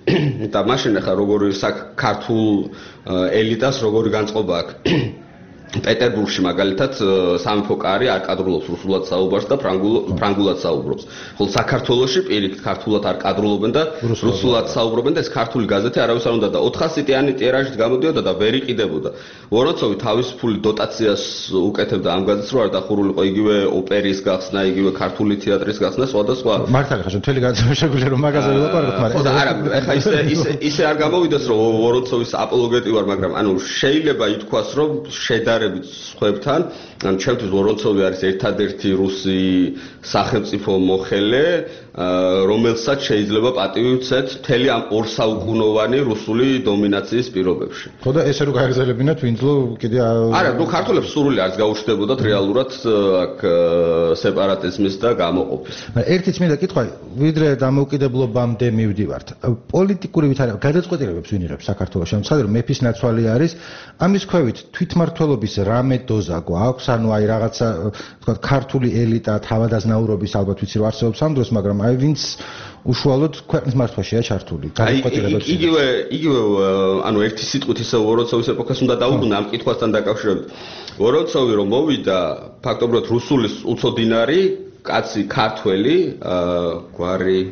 [SPEAKER 4] და მაშინ ახლა როგორი ქართულ ელიტას როგორი განწყობა აქვს პეტერბურგში მაგალითად სამეფო კარი არ კადრულობს რუსულად საუბარს და ფრანგულად საუბრობს. ხოლო საქართველოში პირიქით ქართულად არ კადრულობენ და რუსულად საუბრობენ და ეს ქართული გაზეთი არავის არ უნდა და 400-იანი ტირაჟით გამოდიოდა და ვერ იყიდებოდა. ვორონცოვი თავისუფული დოტაციას უკეთებდა ამ გაზეთს, რომ არ დახურულიყო იგივე ოპერის გახსნა, იგივე ქართული თეატრის გახსნა, სხვადასხვა.
[SPEAKER 3] მართალია ხა მთელი განცემა შეგვიძლია რომ მაგაზე ვილაპარაკოთ,
[SPEAKER 4] მაგრამ არა, ეხა ისე არ გამოვიდეს რომ ვორონცოვის აპოლოგეტი ვარ, მაგრამ ანუ შეიძლება ითქვას რომ შედარებით სხვებთან, ან ჩემთვის ვორონცოვი არის ერთადერთი რუსი სახელმწიფო მოხელე, რომელსაც შეიძლება პატივი უცეთ მთელი ამ ორსაუკუნოვანი რუსული დომინაციის პირობებში.
[SPEAKER 3] ხო და ესე რომ გააგზავნებინათ ვინძლო კიდე
[SPEAKER 4] არა, ნუ ქართველებს სურვილი არც გაუჩნდებოდათ რეალურად აქ სეპარატიზმის და გამოყოფის.
[SPEAKER 3] ერთი წმინდა კითხვა, ვიდრე დამოუკიდებლობამდე მივდივართ. პოლიტიკური ვითარება გადაწყვეტილებებს ვინ იღებს საქართველოში? ამხრივ რომ მეფის ნაცვალი არის, ამის ქვევით თვითმმართველობის რამე დოზა გვაქვს, ანუ აი რაღაცა თქვა ქართული ელიტა თავადაზნაურობის ალბათ ვიცი რომ არსებობს ამ დროს, მაგრამ აი ვინც უშუალოდ ქვეყნის მართვაშია ჩართული.
[SPEAKER 4] გადაწყვეტილებებს იგივე ანუ ერთი სიტყვით ისე ვორონცოვის ეპოქას უნდა დაუბრუნდა ამ კითხვასთან დაკავშირებით. ვორონცოვი რომ მოვიდა ფაქტობრივად რუსულის უცოდინარი კაცი ქართველი გვარი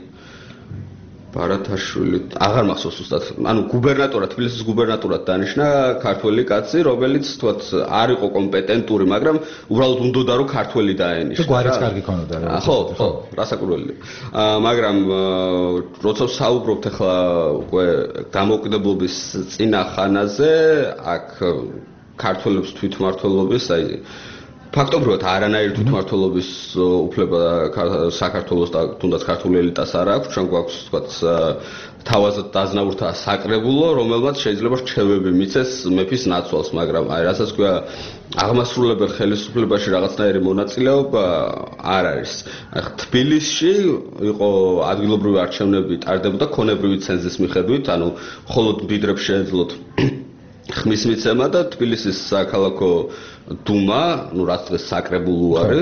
[SPEAKER 4] ბარათაშვილი აღარ მახსოვს უბრალოდ ანუ გუბერნატორად თბილისის გუბერნატორად დანიშნა ქართველი კაცი რომელიც თქვათ არ იყო კომპეტენტური მაგრამ უბრალოდ უნდოდა რომ ქართველი დაენიშნა
[SPEAKER 3] გვარიც კარგი ქონოდა რა
[SPEAKER 4] ხო რასაკვირველია მაგრამ როცა საუბრობთ ახლა უკვე დამოუკიდებლობის წინა ხანაზე აქ ქართველებს თვითმმართველობის აი ფაქტობრივად არანაირი თვითმმართველობის უფლება საქართველოს და თუნდაც ქართული ელიტას არ აქვს, ჩვენ გვაქვს თქვათ თავაზად დაზნაურთა საკრებულო, რომელმაც შეიძლება რჩევები მიცეს მეფის ნაცვალს, მაგრამ აი რასაც ქვია აღმასრულებელ ხელისუფლებაში რაღაცნაირი მონაწილეობა არ არის. აი თბილისში იყო ადგილობრივი არჩევნები ტარდებოდა ქონებრივი ცენზის მიხედვით, ანუ მხოლოდ მდიდრებს შეეძლოთ ხმის მიცემა და თბილისის საქალაქო დუმა, ну რაც დღეს საკრებულო არის,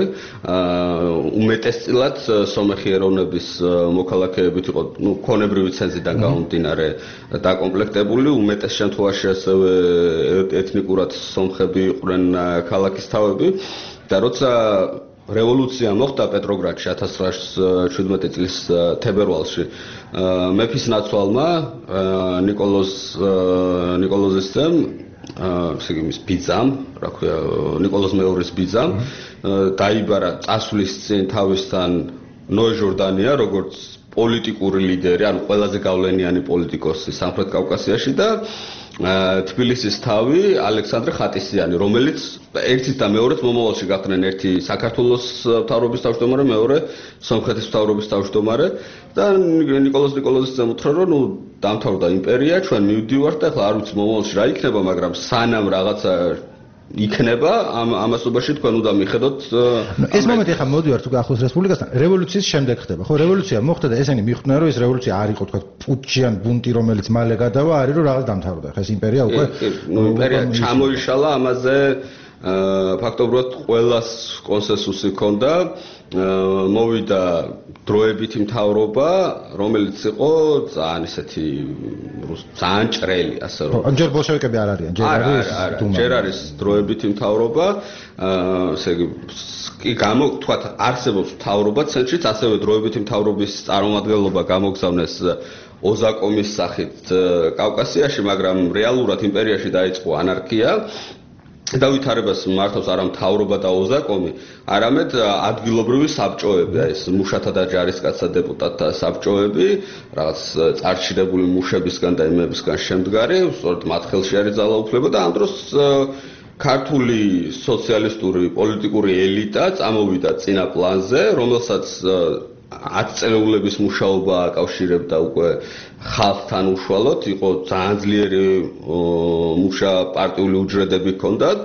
[SPEAKER 4] უმეტესწილად სომეხი ეროვნების მოქალაქეებით იყო, ну ქონებრივი ცენზიდან გამომდინარე დაკომპლექტებული, უმეტეს შემთხვევაში ასევე ეთნიკურად სომხები იყვნენ ქალაქის თავები და როცა რევოლუცია მოხდა პეტროგრადში 1917 წლის თებერვალში მეფის ნაცვალმა ნიკოლოზისძემ სიგიმის ბიძამ, რა ქვია, ნიკოლოზ მეორის ბიძამ დაიბარა წასვლის წინ თავისთან ნოე ჟორდანია, როგორც პოლიტიკური ლიდერი, ანუ ყველაზე გავლენიანი პოლიტიკოსი სამხრეთ კავკასიაში და თბილისის თავი ალექსანდრე ხატისიანი, რომელიც ერთის და მეორეც მომავალში გახდნენ ერთი საქართველოს მთავრობის თავმჯდომარე, მეორე სომხეთის მთავრობის თავმჯდომარე და ნიკოლოზისძემ უთხრა რომ ნუ დამთავრდა იმპერია, ჩვენ მივდივართ და ახლა არ ვიცი მომავალში რა იქნება, მაგრამ სანამ რაღაცა იქნება ამასობაში თქვენ უნდა მიხედოთ
[SPEAKER 3] ეს მომენტი ახლა მოდივართ უკვე ახლოს რესპუბლიკასთან რევოლუციის შემდეგ ხდება ხო რევოლუცია მოხდა და ესენი მიხვდნენ რომ ეს რევოლუცია არ იყო თქვა პუტჩიან ბუნტი რომელიც მალე გადავა არის რომ რაღაც დამთავრდა ხა ეს იმპერია უკვე
[SPEAKER 4] იმპერია ჩამოიშალა ამაზე ფაქტობრივად ყველას კონსენსუსი ჰქონდა მოვიდა დროებითი მთავრობა რომელიც იყო ძალიან ისეთი ძალიან ჭრელი ასე რომ
[SPEAKER 3] ჯერ ბოლშევიკები არ არიან
[SPEAKER 4] ჯერ არის დროებითი მთავრობა ესე იგი თქვათ არსებობს მთავრობა ცენტრშიც ასევე დროებითი მთავრობის წარმომადგენლობა გამოგზავნეს ოზაკომის სახით კავკასიაში მაგრამ რეალურად იმპერიაში დაიწყო ანარქია დავითარებას მართავს არა მთავრობა და ოზაკომი, არამედ ადგილობრივი საბჭოები, ეს მუშათა და ჯარისკაცთა დეპუტატთა საბჭოები, რაღაც წარჩინებული მუშებისგან და იმებისგან შემდგარი, სწორედ მათ ხელში არის ძალაუფლება და ამ დროს ქართული სოციალისტური პოლიტიკური ელიტა წამოვიდა წინა პლანზე, რომელსაც 10 წელეულების მუშაობა აკავშირებდა უკვე ხალხთან უშუალოდ, იყო ძალიან ძლიერი მუშა პარტიული უჯრედები ჰქონდათ.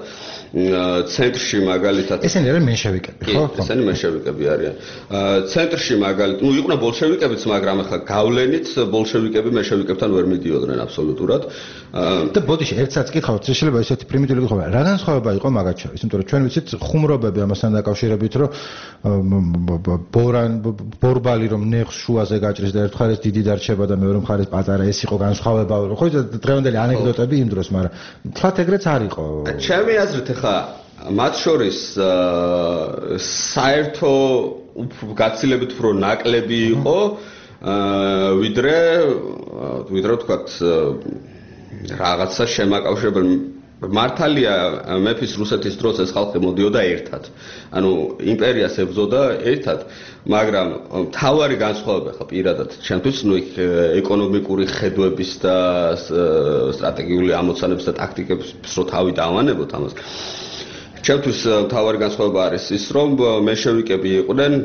[SPEAKER 4] ცენტრში მაგალითად
[SPEAKER 3] ესენი არიან მენშევიკები, ხო?
[SPEAKER 4] ესენი მენშევიკები არიან. ცენტრში მაგალითად, ну იყვნენ ბოლშევიკებიც, მაგრამ ახლა გავლენით ბოლშევიკები მენშევიკებთან ვერ მიდიოდნენ აბსოლუტურად.
[SPEAKER 3] და ბოდიში ერთსაც კითხავთ, შეიძლება ესეთი პრიმიტიული გითხრა, რა განსხვავება იყო მაგათ შორის? იმიტომ რომ ჩვენ ვიცით ხუმრობები ამასთან დაკავშირებით, რომ ბორბალი რომ ნეხს შუაზე გაჭრის და ერთ მხარეს დიდი დარჩება და მეორე მხარეს პატარა, ეს იყო განსხვავება. ხო, დღევანდელი ანეკდოტები იმ დროს, მაგრამ თქვათ ეგრეც არ იყო.
[SPEAKER 4] ჩემი აზრით ეხლა მათ შორის საერთო გაცილებით უფრო ნაკლები იყო ვიდრე ვთქვათ რაღაცა შემაკავშირებელი მართალია მეფის რუსეთის დროს ეს ხალხი მოდიოდა ერთად. ანუ იმპერიას ებრძოდა ერთად, მაგრამ მთავარი განსხვავება ხა პირადად ჩემთვის ეკონომიკური ხედვების და სტრატეგიული ამოცანების და ტაქტიკების რო თავი დავანებოთ ამას. ჩემთვის მთავარი განსხვავება არის ის, რომ მენშევიკები იყვნენ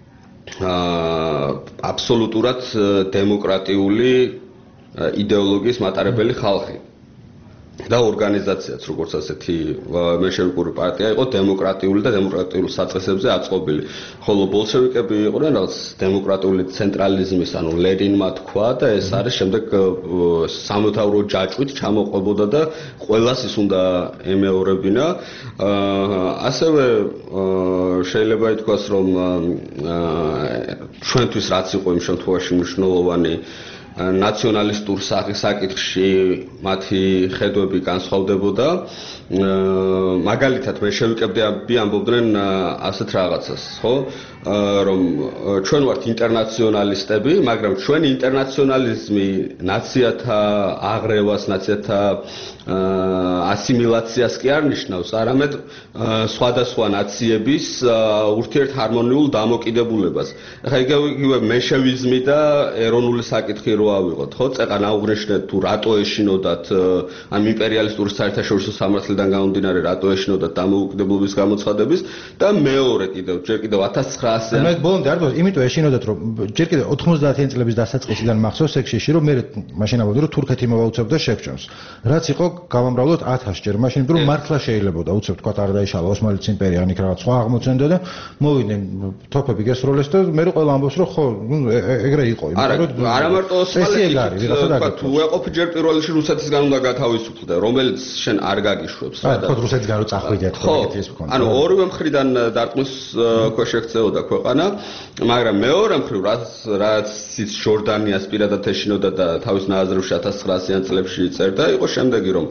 [SPEAKER 4] აბსოლუტურად დემოკრატიული იდეოლოგიის მატარებელი ხალხი. და ორგანიზაციაც როგორც ასეთი მენშევიკური პარტია იყო დემოკრატიული და დემოკრატიულ საწყისებზე აწყობილი. ხოლო ბოლშევიკები იყვნენ რაღაც დემოკრატიული ცენტრალიზმის, ანუ ლენინმა თქვა და ეს არის შემდეგ სამთავრო ჯაჭვით ჩამოყვებოდა და ყველას ის უნდა ემეორებინა. ასევე შეიძლება ითქვას, რომ ჩვენთვის რაც იყო იმ შემთხვევაში მნიშვნელოვანი ნაციონალისტურ საკითხში მათი ხედვები განსხვავდებოდა. მაგალითად მენშევიკები ამბობდნენ ასეთ რაღაცას, ხო? რომ ჩვენ ვართ ინტერნაციონალისტები, მაგრამ ჩვენი ინტერნაციონალიზმი ნაციათა აღრევას, ნაციათა ასიმილაციას კი არ ნიშნავს, არამედ სხვადასხვა ნაციების ურთიერთჰარმონიულ დამოკიდებულებას. ეხლა იგივე მენშევიზმი და ეროვნული საკითხი რო ავიღოთ, ხო? წეყან აუღნიშნეთ თუ რატო ეშინოდათ ამ იმპერიალისტური საერთაშორისო სამართლიდან გამომდინარე რატო ეშინოდათ დამოუკიდებლობის გამოცხადების და მეორე ჯერ კიდევ 1900
[SPEAKER 3] მე ბოლომდე არ ვიცი, იმიტომ ეშინოდათ რომ ჯერ კიდევ 90-იან წლების დასაწყისიდან მახსოვს ეგ შეში რომ მე მაშინ ამბობდი რომ თურქეთი მოვაუცებდა შექჩენს. რაც იყო გავამრავლოთ 1000 ჯერ მაშინ რომ მართლა შეიძლებოდა უცებ თქვა არ დაიშალა ოსმალეთის იმპერია ან იქ რაღაც სხვა აღმოცენდა და მოვიდნენ თოფები გესროლეს და მე ყველა ამბობს რომ ხო ეგრე იყო
[SPEAKER 4] იმიტომ რომ არა მარტო ოსმალეთი თქვა თუ ეყოფი ჯერ პირველ რიგში რუსეთისგან უნდა გათავისუფლდე რომელიც შენ არ გაგიშვებს რა
[SPEAKER 3] და ხო რუსეთისგან რო წახვიდეთ ხო ეგეთი ის მქონდა
[SPEAKER 4] ანუ ორივე მხრიდან დარტყმის ქვეშ ექცეოდა ქვეყანა მაგრამ მეორე მხრივ რაც ის ჯორდანიას პირადად ეშინოდა და თავის ნაზრებში 1900-იან წლებში წერდა იყო შემდეგი რომ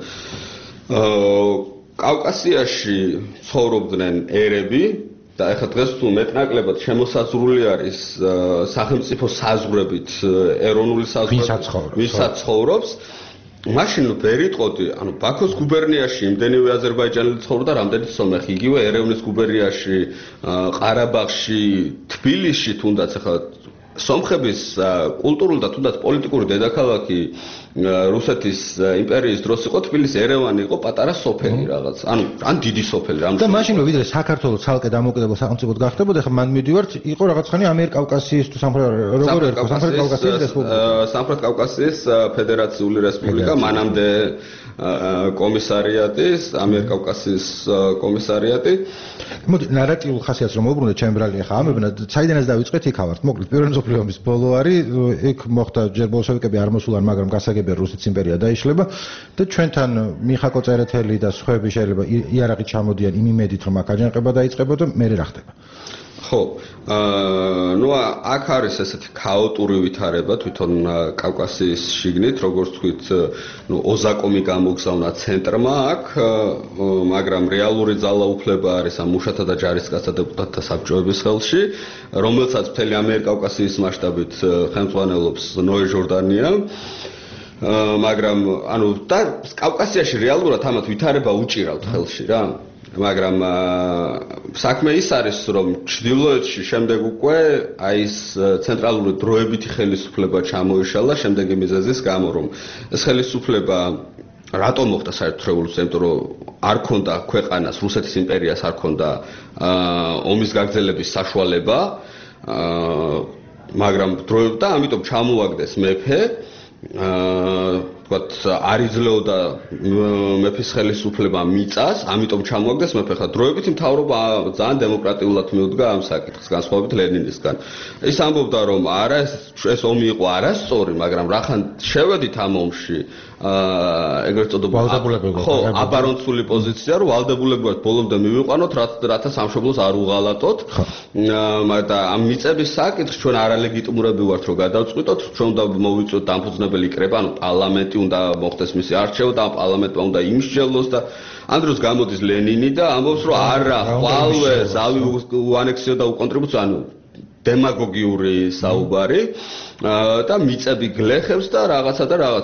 [SPEAKER 4] კავკასიაში ცხოვრობდნენ ერები და ეხლა დღეს თუ მეტნაკლებად შემოსაზღვრული არის სახელმწიფო საზღვრებით ეროვნული საზღვრები ვისაც ცხოვრობს მაშინ ვერ იტყოდი ანუ ბაქოს გუბერნიაში იმდენივე აზერბაიჯანელი ცხოვრობდა რამდენიც სომეხი იგივე ერევნის გუბერნიაში ყარაბაღში თბილისში თუნდაც ეხლა სომხების კულტურული და თუნდაც პოლიტიკური დედაქალაქი რუსეთის იმპერიის დროს იყო თბილისი ერევანი იყო პატარა სოფელი რაღაც ანუ ან დიდი სოფელი რამე
[SPEAKER 3] და მაშინვე ვიდრე საქართველოს ცალკე დამოუკიდებელ სახელმწიფოდ გახდებოდა ხა მან მიდივართ იყო რაღაცხანი ამიერკავკასიის თუ სამხრეთ კავკასიის ფედერაციული რესპუბლიკა მანამდე კომისარიატის ამიერკავკასიის კომისარიატი
[SPEAKER 2] მოდი ნარატიულ ხასიათს რომ მოუბრუნდეთ ჩემ ბრალი ხა ამებნა საიდანაც დავიწყეთ იქავართ მოკლედ პირველი მსოფლიო ომის ბოლო არის იქ მოხდა ჯერ ბოლშევიკები არ მოსულან მაგრამ გასაგებია რუსეთის იმპერია დაიშლება და ჩვენთან მიხაკო წერეთელი და სხვაები შეიძლება იარაღით ჩამოდიან იმ იმედით რომ აქ აჯანყება დაიწყებოდა მე რა ხდება
[SPEAKER 4] ხო ნუ აქ არის ესეთი ქაოტური ვითარება თვითონ კავკასიის შიგნით როგორც თქვით ნუ ოზაკომი გამოგზავნა ცენტრმა აქ მაგრამ რეალური ძალაუფლება არის ამ მუშათა და ჯარისკაცთა დეპუტატთა საბჭოების ხელში რომელსაც მთელი ამიერკავკასიის მასშტაბით ხელმძღვანელობს ნოე ჟორდანია მაგრამ ანუ და კავკასიაში რეალურად ამათ ვითარება უჭირავთ ხელში რა მაგრამ საქმე ის არის რომ ჩრდილოეთში შემდეგ უკვე აი ეს ცენტრალური დროებითი ხელისუფლება ჩამოიშალა შემდეგი მიზეზის გამო რომ ეს ხელისუფლება რატომ მოხდა საერთო რევოლუცია იმიტომ რომ არ ქონდა ქვეყანას რუსეთის იმპერიას არ ქონდა ომის გაგრძელების საშუალება მაგრამ დროებდა ამიტომ ჩამოაგდეს მეფე ვთქვათ არ იძლეოდა მეფის ხელისუფლება მიწას, ამიტომ ჩამოაგდეს მეფე ხა დროებითი მთავრობა ძალიან დემოკრატიულად მიუდგა ამ საკითხს განსხვავებით ლენინისგან. ის ამბობდა რომ არა ეს ომი იყო არასწორი, მაგრამ რახან შევედით ამ ომში ეგრეთ წოდებული აბარონცული პოზიცია, რომ ვალდებულებად ბოლომდე მივიყვანოთ, რათა სამშობლოს არ უღალატოთ. მაგრამ ამ მიწების საკითხს ჩვენ არალეგიტიმურები ვართ, რომ გადავწყვიტოთ, ჩვენ უნდა მოვიწვიოთ დამფუძნებელი კრება, ანუ პარლამენტი უნდა მოხდეს მისი არჩევა და პარლამენტმა უნდა იმსჯელოს და ამ დროს გამოდის ლენინი და ამბობს, რომ არა, ხვალვე ზავი უანექსიო და უკონტრიბუციო, ანუ დემაგოგიური საუბარი და მიწები გლეხებს და რაღაცა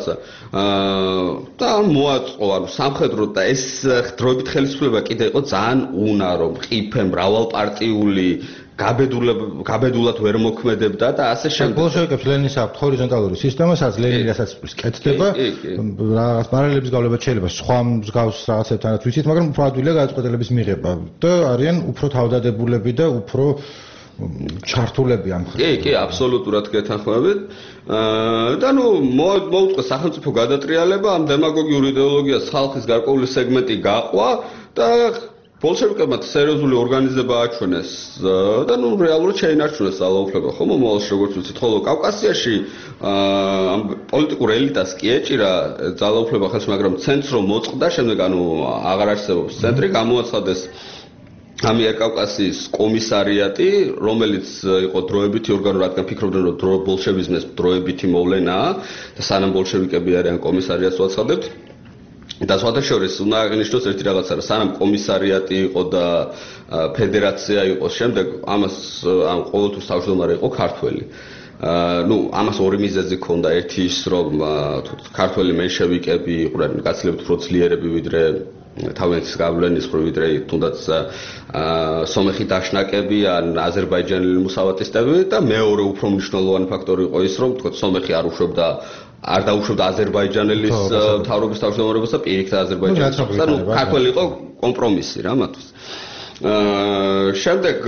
[SPEAKER 4] და მოაწყო ანუ სამხედრო და ეს დროებით ხელისუფლება კიდე იყო ძალიან უნარო, მყიფე, მრავალპარტიული გაბედულად ვერ მოქმედებდა და ასე შემდეგ.
[SPEAKER 3] ბოლშევიკებს ლენინს აქვს ჰორიზონტალური სისტემა, სადაც ლენინი რასაც კეთდება, რაღაც პარალელების გავლება შეიძლება სხვა მსგავს რაღაცებთანაც ვიცით, მაგრამ უფრო ადვილია გადაწყვეტილების მიღება და არიან უფრო თავდადებულები და უფრო ჩართულები ამ ხრივ.
[SPEAKER 4] კი, აბსოლუტურად გეთანხმებით. და ნუ მოუწყო სახელმწიფო გადატრიალება, ამ დემაგოგიურ იდეოლოგიას ხალხის გარკვეული სეგმენტი გაყვა და ბოლშევიკებმა სერიოზული ორგანიზება აჩვენეს და ნუ რეალურად შეინარჩუნეს ძალაუფლება, ხო, მომავალში როგორც ვიცით, ხოლო კავკასიაში ამ პოლიტიკურ ელიტას კი ეჭირა ძალაუფლება ხელს, მაგრამ ცენტრს რომ მოწყდა, შემდეგ ანუ აღარ არსებობს ცენტრი, გამოაცხადეს ამიერკავკასიის კომისარიატი, რომელიც იყო დროებითი ორგანო, რადგან ფიქრობდნენ, რომ ბოლშევიზმის დროებითი მოვლენაა და სანამ ბოლშევიკები არიან კომისარიატს ვაცხადებთ. და სხვადასხვა უნდა აღინიშნოს ერთი რაღაცა, რომ სანამ კომისარიატი იყო და ფედერაცია იყო, შემდეგ ამას ამ ყოველთვის თავმჯდომარე იყო ქართველი. ნუ ამას ორი მიზეზი ჰქონდა, ერთი ის, რომ ქართველი მენშევიკები იყვნენ გაცილებით უფრო ძლიერები ვიდრე თავის გავლენის ვიდრე თუნდაც სომეხი დაშნაკები ან აზერბაიჯანელი მუსავატისტები და მეორე უფრო მნიშვნელოვანი ფაქტორი იყო ის, რომ თქო სომეხი არ დაუშვებდა აზერბაიჯანელის მთავრობის თავმჯდომარებას და პირიქით აზერბაიჯანის და ნუ ქართველი იყო კომპრომისი რა მათთვის. შემდეგ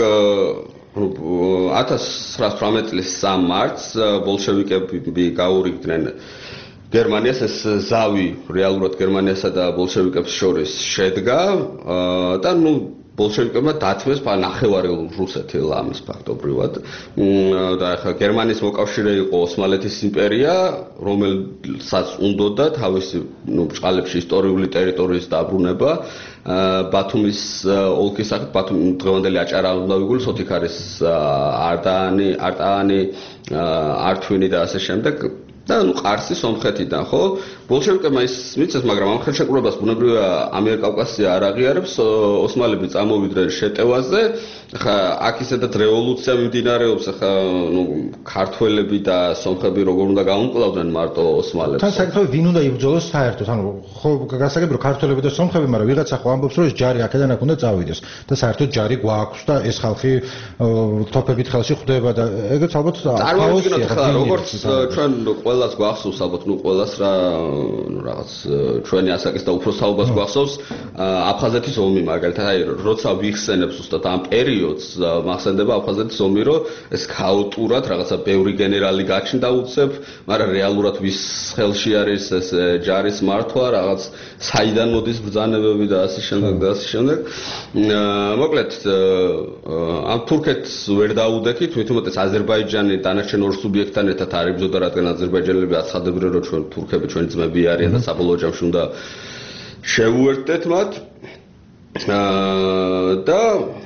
[SPEAKER 4] 1918 წლის 3 მარტს ბოლშევიკები გაურიგდნენ გერმანიას, ეს ზავი რეალურად გერმანიასა და ბოლშევიკებს შორის შედგა და ნუ ბოლშევიკებმა დათმეს ნახევარი რუსეთი ლამის ფაქტობრივად და ახლა გერმანიის მოკავშირე იყო ოსმალეთის იმპერია, რომელსაც უნდოდა თავისი ბჭყალებში ისტორიული ტერიტორიის დაბრუნება, ბათუმის ოლქის სახით, ბათუმი დღევანდელი აჭარა უნდა ვიგულო, სოთიქარის არტაანი, ართვინი და ასე შემდეგ. და ნუ ყარსი სომხეთიდან, ხო? ბოლშევიკებმა ის მიცეს, მაგრამ ამ ხელშეკრულებას ბუნებრივია ამიერკავკასია არ აღიარებს, ოსმალები წამოვიდნენ შეტევაზე. ხა აქ ისედაც რევოლუცია მიმდინარეობს, ხა ნუ ქართველები და სომხები როგორ უნდა გაუმკლავდნენ მარტო ოსმალებს.
[SPEAKER 3] თან საკითხი ვინ უნდა იბრძოლოს საერთოდ, ანუ ხო გასაგები რომ ქართველები და სომხები, მაგრამ ვიღაცა ხო ამბობს რომ ეს ჯარი აქედან აქ უნდა წავიდეს და საერთოდ ჯარი გვაქვს და ეს ხალხი თოფებით ხელში ხვდება და ეგეც ალბათ
[SPEAKER 4] წარმოვიდგინოთ ხა როგორც ჩვენ ყველას გვახსოვს ალბათ ნუ ყველას რაღაც ჩვენი ასაკის და უფრო საუბარს გვახსოვს აფხაზეთის ომი მაგალითად აი როცა ვიხსენებ ზუსტად ამ პერიოდს მახსენდება აფხაზეთის ომი რომ ეს ქაოტურად რაღაცა ბევრი გენერალი გაჩნდა უცებ მაგრამ რეალურად ვის ხელში არის ეს ჯარის მართვა რაღაც საიდან მოდის ბრძანებები და ასე შემდეგ მოკლედ ამ თურქეთს ვერ დაუდექით თვითონ ეს აზერბაიჯანი დანარჩენ ორ სუბიექტთან ერთად არ იბრძოდა რადგან აზერბაიჯანელები აცხადებდნენ რომ ჩვენ თურქები ჩვენი ძმები არიან და საბოლოო ჯამში უნდა შევუერთდეთ მათ და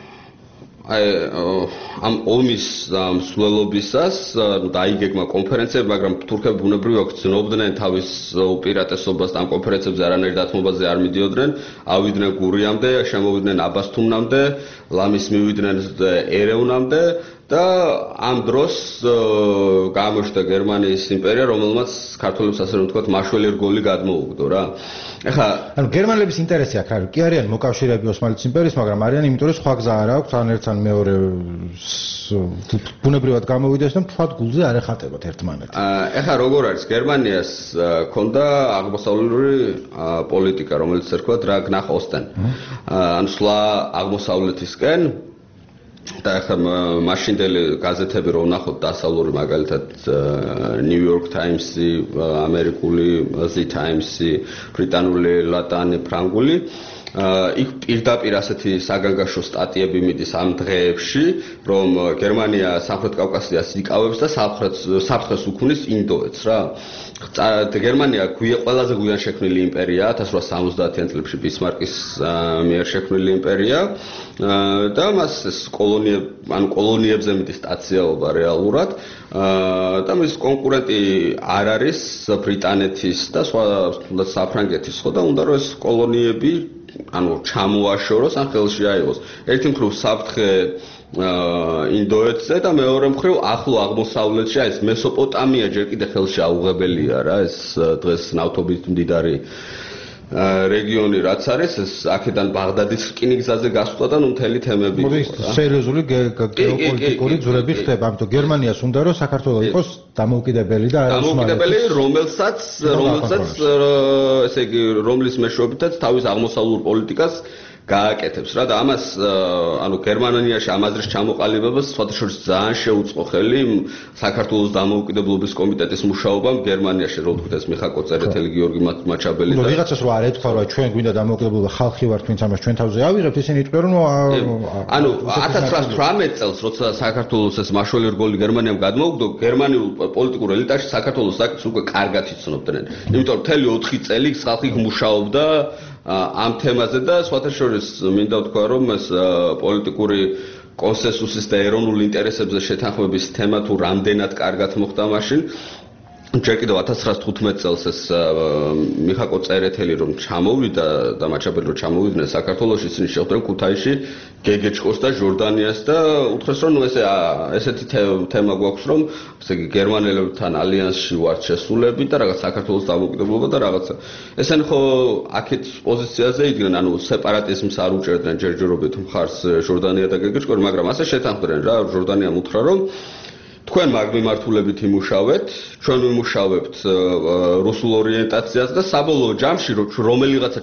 [SPEAKER 4] ამ ომის მსვლელობისას დაიგეგმა კონფერენციები, მაგრამ თურქები ბუნებრივია გრძნობდნენ თავის უპირატესობას და ამ კონფერენციებზე არანაირ დათმობაზე არ მიდიოდნენ, ავიდნენ გურიამდე, შემოვიდნენ აბასთუმნამდე, ლამის მივიდნენ ერევნამდე და ამ დროს გამოჩნდა გერმანიის იმპერია, რომელმაც ქართველებს ასე რომ ვთქვათ, მაშველი რგოლი გადმოუგდო რა. ეხლა
[SPEAKER 3] ანუ გერმანელების ინტერესი აქ არის, კი არიან მოკავშირეები ოსმალეთის იმპერიის, მაგრამ არიან იმიტომ რომ სხვა გზა არ აქვს, ან ერთთან მეორე ბუნებრივად გამოვიდეს და მთლად გულზე არ ეხატებათ ერთმანეთს.
[SPEAKER 4] ეხლა როგორ არის გერმანიას ქონდა აღმოსავლური პოლიტიკა, რომელიც ერქვა Nach Osten. ანუ სვლა აღმოსავლეთისკენ და ახლა მაშინდელი გაზეთები რომ ვნახოთ დასავლური მაგალითად New York Times-ი, ამერიკული The Times-ი, ბრიტანული ლატანი ფრანგული იქ პირდაპირ ასეთი საგანგაშო სტატიები მიდის ამ დღეებში, რომ გერმანია სამხრეთ კავკასიას იკავებს და საფრთხეს უქმნის ინდოეთს რა. გერმანია ყველაზე გვიან შექმნილი იმპერია 1870-იან წლებში ბისმარკის მიერ შექმნილი იმპერია და მას კოლონიებზე მიდის სტაციაობა რეალურად და მის კონკურენტი არ არის ბრიტანეთის და სხვა საფრანგეთის ხო და უნდა რომ ეს კოლონიები ჩამოაშოროს ან ხელში აიღოს. ერთი მხრივ საფრთხე ინდოეთზე და მეორე მხრივ ახლო აღმოსავლეთში ეს მესოპოტამია ჯერ კიდე ხელში აუღებელია რა ეს დღეს ნავთობით მდიდარი რეგიონი რაც არის ეს აქედან ბაღდადის რკინიგზაზე გასვლა და მთელი თემები
[SPEAKER 3] იყო. სერიოზული გეოპოლიტიკური ძვრები ხდება, ამიტომ გერმანიას უნდა რომ საქართველოს იყოს დამოუკიდებელი და
[SPEAKER 4] დამოუკიდებელი, რომელსაც ესე იგი რომლის მეშვეობითაც თავის აღმოსავლურ პოლიტიკას გააკეთებს რა და ამას გერმანიაში ამაზრის ჩამოყალიბებას სხვადასხვა ძალიან შეუწყო ხელი საქართველოს დამოუკიდებლობის კომიტეტის მუშაობამ გერმანიაში რო ვთქვით ეს მიხაკო წერეთელი გიორგი მაჩაბელი
[SPEAKER 3] და ვიღაცას რო არ ეთქვა რომ ჩვენ გვინდა დამოუკიდებლობა ხალხი ვართ ვინც ამას ჩვენ თავზე ავიღებთ ისინი იტყვიან რომ
[SPEAKER 4] 1918 წელს როცა საქართველოს ეს მაშველი რგოლი გერმანიამ გადმოუგდო გერმანიულ პოლიტიკურ ელიტაში საქართველოს საკითხს უკვე კარგად იცნობდნენ იმიტომ რომ მთელი 4 წელი ხალხი მუშაობდა ამ თემაზე და სხვათა შორის მინდა ვთქვა რომ ეს პოლიტიკური კონსენსუსის და ეროვნულ ინტერესებზე შეთანხმების თემა თუ რამდენად კარგად მოხდა მაშინ ჯერ კიდევ 1915 წელს ეს მიხაკო წერეთელი რომ ჩამოვიდა და მაჩაბელი რომ ჩამოვიდნენ საქართველოში ისინი შეხვდნენ ქუთაისში გეგეჭკოს და ჟორდანიას და უთხრეს რომ ესეთი თემა გვაქვს რომ ესე იგი გერმანელებთან ალიანსში ვართ შესულები და რაღაც საქართველოს დამოუკიდებლობა და რაღაცა ესენი ხო აქეთ პოზიციაზე იდგნენ სეპარატიზმს არ უჭერდნენ ჯერჯერობით მხარს ჟორდანია და გეგეჭკო მაგრამ ასე შეთანხმდნენ რა ჟორდანიამ უთხრა რომ თქვენ მაგ მიმართულებით იმუშავეთ, ჩვენ ვიმუშავებთ რუსულ ორიენტაციას და საბოლოო ჯამში რომელიღაცა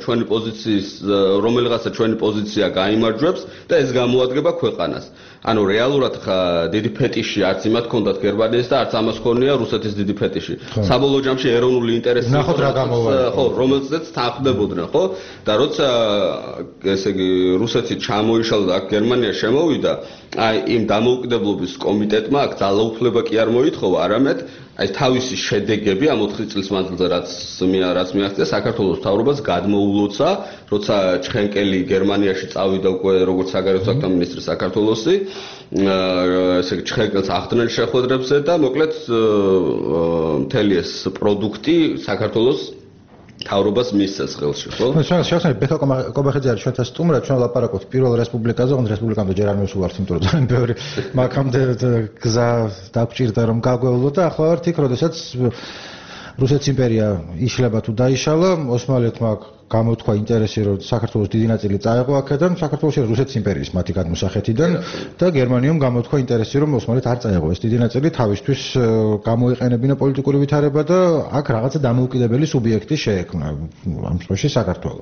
[SPEAKER 4] ჩვენი პოზიცია გაიმარჯვებს და ეს გამოადგება ქვეყანას. ანუ რეალურად დიდი ფეტიში არც იმათ ჰქონდათ გერმანიის და არც ამას ჰქონია რუსეთის დიდი ფეტიში. საბოლოო ჯამში ეროვნული ინტერესი
[SPEAKER 3] ნახოთ რა გამოვა.
[SPEAKER 4] ხო, რომელზეც თანხმდებოდნენ, ხო? და როცა ესე იგი რუსეთი ჩამოიშალა და აქ გერმანია შემოვიდა, აი იმ დამოუკიდებლობის კომიტეტმა აქ ძალაუფლება კი არ მოითხოვა, არამედ აი თავისი შედეგები ამ 4 წლის მანძილზე რაც მიაღწია საქართველოს მთავრობას გადმოულოცა, როცა ჩხენკელი გერმანიაში წავიდა უკვე როგორც საგარეო საქმეთა მინისტრი საქართველოსი, ესე იგი ჩხენკელს ახდნენ შეხვედრებზე და მოკლედ მთელი ეს პროდუქტი საქართველოს თავრობას მისცეს ხელში, ხო?
[SPEAKER 3] შევხსენებ ბექა კობახიძე არის ჩვენთან სტუმრად, ჩვენ ვლაპარაკობთ პირველ რესპუბლიკაზე, ოღონდ რესპუბლიკამდე ჯერ არ მივსულართ, იმიტომ რომ ძალიან ბევრი მაგამდე გზა დაგვჭირდა რომ გაგვეულო და ახლა ვართ იქ, როდესაც რუსეთის იმპერია იშლება თუ დაიშალა, ოსმალეთმა გამოთქვა ინტერესი რომ საქართველოს დიდი ნაწილი წაეღო აქედან, საქართველოს რუსეთის იმპერიის მათი გადმოსახეთიდან და გერმანიამ გამოთქვა ინტერესი რომ ოსმალეთ არ წაეღო ეს დიდი ნაწილი თავისთვის გამოეყენებინა პოლიტიკური ვითარება და აქ რაღაცა დამოუკიდებელი სუბიექტი შეექმნა ამ შემთხვევაში საქართველო.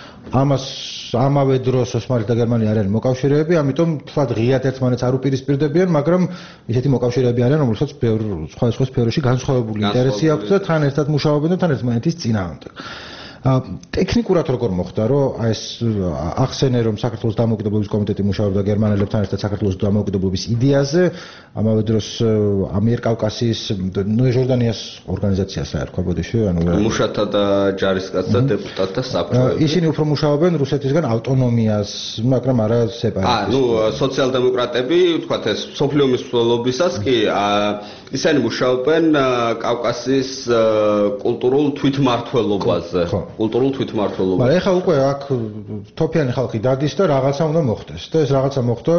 [SPEAKER 3] ამავე დროს ოსმალეთი და გერმანია არიან მოკავშირეები, ამიტომ თქვა ღიად ერთმანეთს არ უპირისპირდებიან, მაგრამ ისეთი მოკავშირეები არიან, რომელსაც სხვადასხვა სფეროში განსხვავებული ინტერესი აქვს და თან ერთად მუშაობენ და თან ერთმანეთის წინააღმდეგ. ტექნიკურად როგორ მოხდა, რომ ეს ახსენე რომ საქართველოს დამოუკიდებლობის კომიტეტი მუშაობდა გერმანელებთან ერთად საქართველოს დამოუკიდებლობის იდეაზე, ამავე დროს ამიერკავკასიის, ჟორდანიას ორგანიზაციას რა ერქვა ბოდიში,
[SPEAKER 4] მუშათა და ჯარისკაცთა დეპუტატთა საფრთხე.
[SPEAKER 3] ისინი უფრო მუშაობენ რუსეთისგან ავტონომიას, მაგრამ არა სეპარატიზმს.
[SPEAKER 4] სოციალ-დემოკრატები, ვთქვათ ეს სოფლიო მსვლელობისას კი ისინი მუშაობენ კავკასიის კულტურულ თვითმმართველობაზე. კულტურულ თვითმმართველობა.
[SPEAKER 3] მაგრამ ეხლა უკვე აქ თოფიანი ხალხი დადის და რაღაცა უნდა მოხდეს. და ეს რაღაცა მოხდა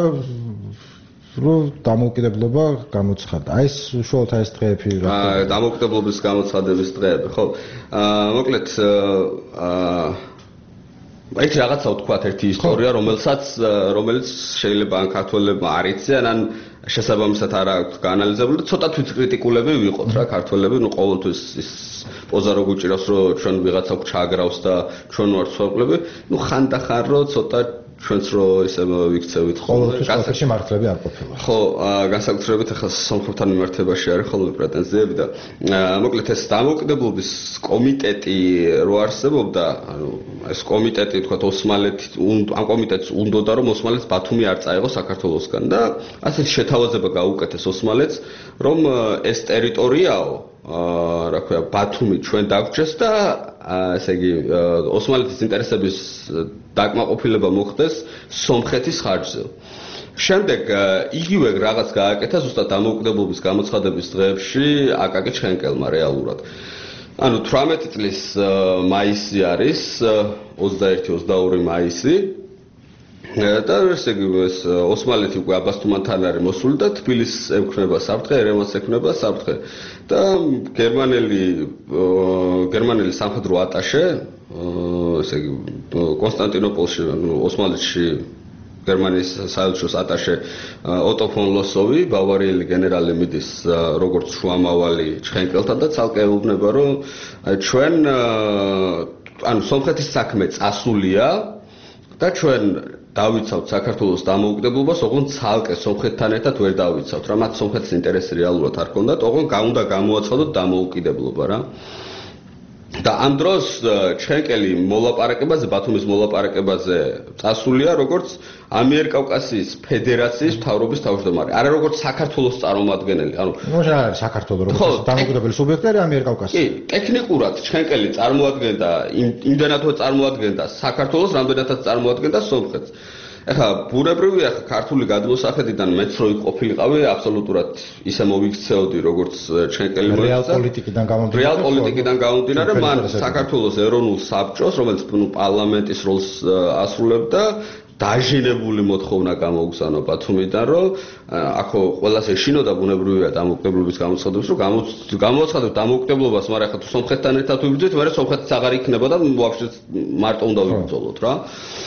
[SPEAKER 3] რომ დამოუკიდებლობა გამოცხადდა. აი ეს უშუალოდ ეს დღეები რა.
[SPEAKER 4] დამოუკიდებლობის გამოცხადების დღეები, ხო. მოკლედ აი რაღაცა ვთქვათ ერთი ისტორია, რომელიც შეიძლება ან ქართველებმა არ იციან, ან შესაბამისად არ აქვს გაანალიზებული და ცოტა თვითკრიტიკულები ვიყოთ რა ქართველები, ყოველთვის ის პოზა რო გუჭირავს, რომ ჩვენ ვიღაცა ჩააგრავს და ჩვენ ვართ სხვაკლები, ხანდახან რო ცოტა ჩვენც რო ისე ვიქცევით
[SPEAKER 3] ხოლმე განსაკუთრებით მართლები არ ყოფილა.
[SPEAKER 4] ხო, განსაკუთრებით ახლა სომხებთან მიმართებაში არის ხოლმე პრეტენზიები და მოკლედ ეს დამოუკიდებლობის კომიტეტი რო არსებობდა, ანუ ეს კომიტეტი თქვა ოსმალეთი ამ კომიტეტს უნდოდა რომ ოსმალეთს ბათუმი არ წაეღო საქართველოსგან და ასეთი შეთავაზება გაუკეთეს ოსმალეთს რომ ეს ტერიტორიაო რა ქვია ბათუმი ჩვენ დაგვრჩეს და ესე იგი ოსმალეთის ინტერესების დაკმაყოფილება მოხდეს სომხეთის ხარჯზე. შემდეგ იგივე რაღაც გააკეთა ზუსტად დამოუკიდებლობის გამოცხადების დღეებში აკაკი ჩხენკელმა რეალურად. ანუ 18 წლის მაისი არის 21-22 მაისი და ესე იგი ეს ოსმალეთი უკვე აბასთუმანთან არის მოსული და თბილისს ემქმნება საფრთხე, ერევანს ემქმნება საფრთხე და გერმანელი სამხედრო ატაშე ესე იგი კონსტანტინოპოლში, ოსმალეთში გერმანიის საელჩოს ატაშე ოტო ფონ ლოსოვი, ბავარიელი გენერალი მიდის როგორც შუამავალი ჩხენკელთან და ცალკე ეუბნება რომ ჩვენ ანუ სომხეთის საქმე წასულია და ჩვენ დავიცავთ საქართველოს დამოუკიდებლობას, ოღონდ ცალკე სომხეთთან ერთად ვერ დავიცავთ, რა მათ სომხეთის ინტერესი რეალურად არ ქონდათ, ოღონდ უნდა გამოაცხადოთ დამოუკიდებლობა რა. და ამ დროს ჩხენკელი მოლაპარაკებაზე, ბათუმის მოლაპარაკებაზე წასულია როგორც ამიერკავკასიის ფედერაციის მთავრობის თავმჯდომარე, არა როგორც საქართველოს წარმომადგენელი. ანუ
[SPEAKER 3] რა არის საქართველოს როგორც დამოუკიდებელი სუბიექტი არის ამიერკავკასი.
[SPEAKER 4] კი, ტექნიკურად ჩხენკელი წარმოადგენდა იმდენადვე წარმოადგენდა საქართველოს, რამდენადაც წარმოადგენდა სომხეთს. ეხლა ბუნებრივია ქართული გადმოსახედიდან მეც რო იყოფილიყავი აბსოლუტურად ისე მოვიქცეოდი როგორც ჩხენკელი
[SPEAKER 3] რეალ პოლიტიკიდან
[SPEAKER 4] გამომდინარე მან საქართველოს ეროვნულ საბჭოს რომელიც პარლამენტის როლს ასრულებდა დაჟინებული მოთხოვნა გამოგზავნა ბათუმიდან რომ ახო ყველას ეშინოდა ბუნებრივია დამოუკიდებლობის გამოცხადებას რომ გამოცხადოთ დამოუკიდებლობას მაგრამ ახლა თუ სომხეთთან ერთად ვიბრძვით მე სომხეთიც აღარ იქნება და ვაფშე მარტო უნდა ვიბრძოლოთ რა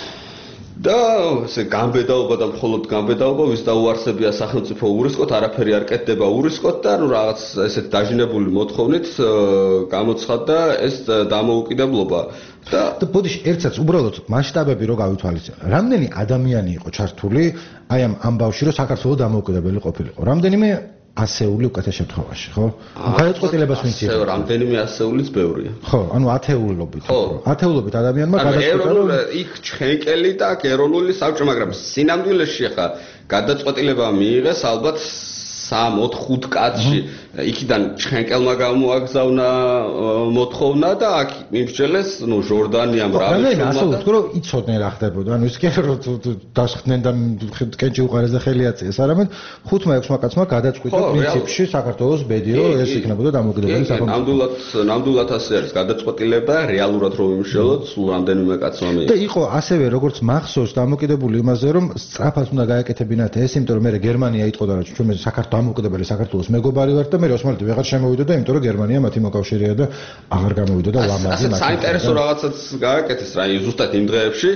[SPEAKER 4] და ესე გამბედაობა და მხოლოდ გამბედაობა ვის დაუარსებია სახელმწიფო ურისკოთ არაფერი არ კეთდება ურისკოთ და ნუ რაღაც ესეთ დაჟინებული მოთხოვნით გამოცხადდა ეს დამოუკიდებლობა და
[SPEAKER 3] ბოდიში ერთსაც უბრალოდ მასშტაბები რო გავითვალისწინო რამდენი ადამიანი იყო ჩართული აი ამ ამბავში რომ საქართველოს დამოუკიდებელი ყოფილიყო რამდენიმე ასეული უკეთეს შემთხვევაში, ხო? გადაწყვეტილებას ვინც იღებს?
[SPEAKER 4] რამდენიმე ასეულიც ბევრია.
[SPEAKER 3] ხო, ანუ ათეულობით. ათეულობით ადამიანმა
[SPEAKER 4] გადაწყვეტილება იქ ჩხენკელი და ეროვნული საბჭო, მაგრამ სინამდვილეში ახლა გადაწყვეტილება მიიღეს ალბათ 3-4 კაცში. იქიდან ჩხენკელმა გამოაგზავნა მოთხოვნა და აქ მიმსჯელეს, ნუ ჟორდანიამ
[SPEAKER 3] რავი ასეულ თქო რომ იცოდნენ რა ხდებოდა. ანუ ის კი რომ დასხდნენ და კენჭი უყარეს და ხელი აწიეს, არამედ 5-6 კაცმა გადაწყვიტა პრინციპში საქართველოს ბედი რომ ეს იქნებოდა დამოუკიდებელი
[SPEAKER 4] სახელმწიფო. ნამდვილად ასე არის გადაწყვეტილება რეალურად რომ იმშელოთ სულ რამდენიმე კაცმა მიიღო.
[SPEAKER 3] და იყო ასევე როგორც მახსოვს დამოუკიდებული იმაზე რომ სწრაფად უნდა გააკეთებინათ ეს, იმიტომ რომ მე გერმანია იტყოდა რომ ჩვენ საქართველოს დამოუკიდებელი საქართველოს მეგობარი ვართ და მე ოსმალეთი ვეღარ შემოვიდა და იმიტომ რომ გერმანია მათი მოკავშირეა და აღარ გამოვიდა და ლამაზი
[SPEAKER 4] მათი საინტერესო რაღაცაც გააკეთეს რა ზუსტად იმ დღეებში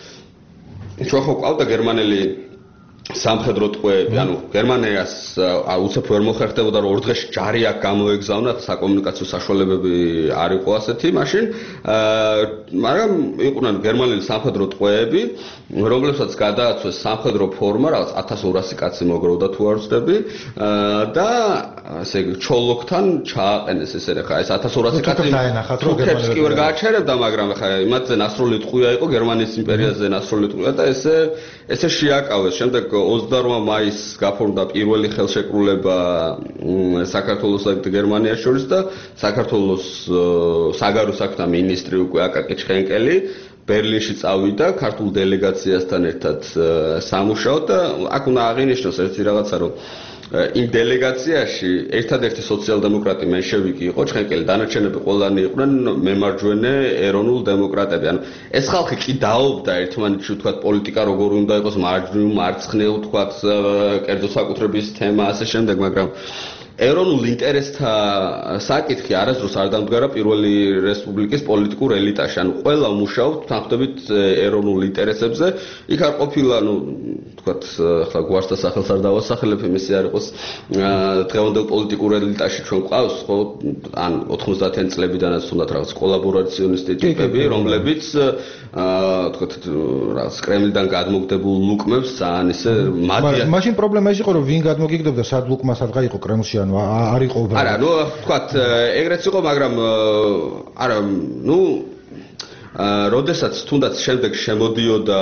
[SPEAKER 4] ჩვენ ხო ყავდა გერმანელი სამხედრო ტყვეები ანუ გერმანიას უცებ ვერ მოხერხდებოდა რომ ორ დღეში ჯარი აქ გამოეგზავნა საკომუნიკაციო საშუალებები არ იყო ასეთი მაშინ მაგრამ იყვნენ გერმანელი სამხედრო ტყვეები რომლებსაც გადააცვეს სამხედრო ფორმა რაღაც 1200 კაცი მოგროვდა თუ არ ვცდები და ესე იგი ჩოლოქთან ჩააყენეს ესე რა ხა ეს 1200 კაცი თურქებს კი ვერ გააჩერებდა მაგრამ ხა იმათზე ნასროლი ტყვია იყო გერმანიის იმპერიაზე ნასროლი ტყვია და ესე შეაკავეს შემდეგ 28 მაისს გაფორმდა პირველი ხელშეკრულება საქართველოსა და გერმანიას შორის და საქართველოს საგარეო საქმეთა მინისტრი უკვე აკაკი ჩხენკელი ბერლინში წავიდა ქართულ დელეგაციასთან ერთად სამუშაოდ და აქ უნდა აღინიშნოს ერთი რაღაცა რომ იმ დელეგაციაში ერთადერთი სოციალ-დემოკრატი მენშევიკი იყო ჩხენკელი დანარჩენები ყველანი იყვნენ მემარჯვენე ეროვნულ დემოკრატები ანუ ეს ხალხი კი დაობდა ერთმანეთში თქვა პოლიტიკა როგორ უნდა იყოს მარჯვნივ მარცხნივ თქვა კერძო საკუთრების თემა ასე შემდეგ მაგრამ ეროვნულ ინტერესთა საკითხი არასდროს არ დამდგარა პირველი რესპუბლიკის პოლიტიკურ ელიტაში. ანუ ყველა მუშაობთ თანხმდებით ეროვნულ ინტერესებზე. იქ არ ყოფილა, ну, თქვათ, ახლა გვარს და სახელს არ დავასახელებ, იმისი არ იყოს დღევანდელ პოლიტიკურ ელიტაში ჩვენ ყავს, ხო, ან 90-იან წლებიდანაც თუნდაც რაღაც კოლაბორაციონისტი ტიპები, რომლებიც თქვათ რაღაც კრემლიდან გადმოგდებულ ლუკმებს ძალიან ისე მადია.
[SPEAKER 3] მაშინ პრობლემა ის იყო რომ ვინ გადმოგიგდებდა სად ლუკმა სადღა იყო კრემლში ანუ არ იყო.
[SPEAKER 4] არა, ნუ თქვათ ეგრეც იყო, მაგრამ არა, ნუ როდესაც თუნდაც შემდეგ შემოდიოდა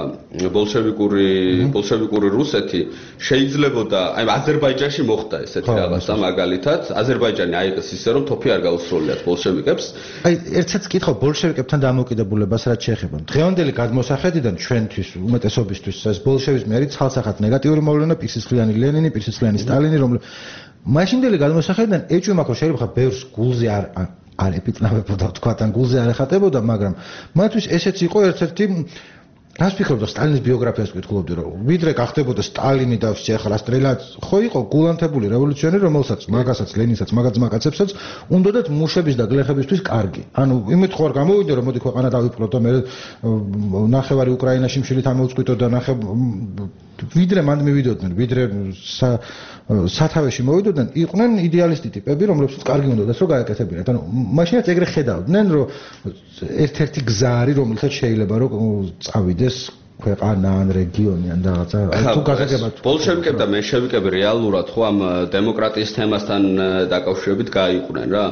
[SPEAKER 4] ბოლშევიკური რუსეთი, შეიძლებოდა, აი აზერბაიჯანში მოხდა ესეთი რაღაცა მაგალითად, აზერბაიჯანი აიღეს ისე რომ თოფი არ გაუსრულიათ ბოლშევიკებს.
[SPEAKER 3] აი ერთსაც კითხავ ბოლშევიკებთან დამოუკიდებლობას რაც შეეხება. დღევანდელი გადმოსახედიდან ჩვენთვის უმეტესობისთვის ეს ბოლშევიზმი არის ცალსახად ნეგატიური მოვლენა, პირსისხლიანი ლენინი, პირსისხლიანი სტალინი, რომლის მაშინდელი გადმოსახედიდან ეჭვი მაქვს რომ შეიძლება ბევრს გულზე არ ეპიტნავებოდა თქვა თან გულზე არ ეხატებოდა, მაგრამ მათთვის ესეც იყო ერთ-ერთი რას ფიქრობ და სტალინის ბიოგრაფიას ვკითხულობდი რომ ვიდრე გახდებოდა სტალინი და ახლა სტრელაც ხო იყო გულანთებული რევოლუციონერი რომელსაც მაგასაც ლენინსაც მაგაცებსაც უნდათ მუშების და გლეხებისთვის კარგი. ანუ იმით ხო არ გამოვიდა რომ მოდი ქვეყანა დავიპყროთ და მე ნახევარი უკრაინაში მშილით ამოვწყვიტო და ვიდრე მანდ მივიდოდნენ, ვიდრე სათავეში მოვიდოდნენ, იყვნენ იდეალისტი ტიპები, რომლებსაც კარგი უნდათ რომ გაეკეთებინათ. ანუ მაშინაც ეგრე ხედავდნენ, რომ ერთ-ერთი გზა არის, რომელსაც შეიძლება რომ წავიდეს ქვეყანა ან რეგიონი ან რაღაცა. თუ გაგაგებათ
[SPEAKER 4] ბოლშევიკები და მენშევიკები რეალურად ხო ამ დემოკრატიის თემასთან დაკავშირებით გაიყვნენ რა.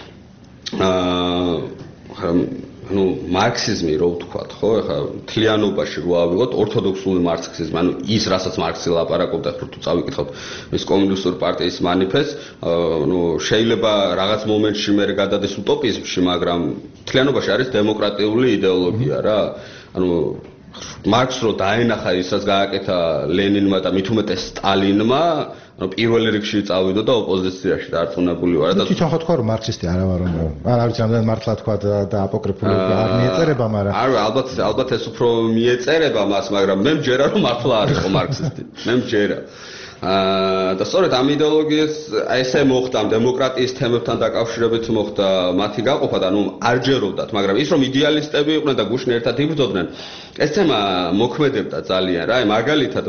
[SPEAKER 4] ну მარქსიზმი რო ვთქვათ ხო ეხლა თლიანობაში რო ავიღოთ ორთოდოქსული მარქსიზმი ანუ ის რასაც მარქსი ლაპარაკობდა თუ წავიკითხოთ მის კომუნისტური პარტიის მანიფესტს ну შეიძლება რაღაც მომენტში მე გადადეს უტოპიზმში მაგრამ თლიანობაში არის დემოკრატიული იდეოლოგია რა ანუ მარქს რო დაენახა ის რაც გააკეთა ლენინმა და მით უმეტეს სტალინმა ну პირველ რიგში წავიდო და ოპოზიციაში დარწმუნებული ვარ და
[SPEAKER 3] თვითონ ხო თქვა რომ მარქსისტი არა ვარ რომ არ არის რამდენად მართლა თქვა და აპოკრიფული არ მიეწერება მაგრამ
[SPEAKER 4] არა ალბათ ეს უფრო მიეწერება მას მაგრამ მე მჯერა რომ მართლა არ იყო მარქსისტი მე მჯერა და სწორედ ამ იდეოლოგიას ესე მოხდა დემოკრატიის თემებთან დაკავშირებით მოხდა მათი გაყოფა და ნუ არ ჯეროდათ მაგრამ ის რომ იდეალისტები იყვნენ და გუშინ ერთად იბრძოდნენ ეს თემა მოქმედებდა ძალიან რა მაგალითად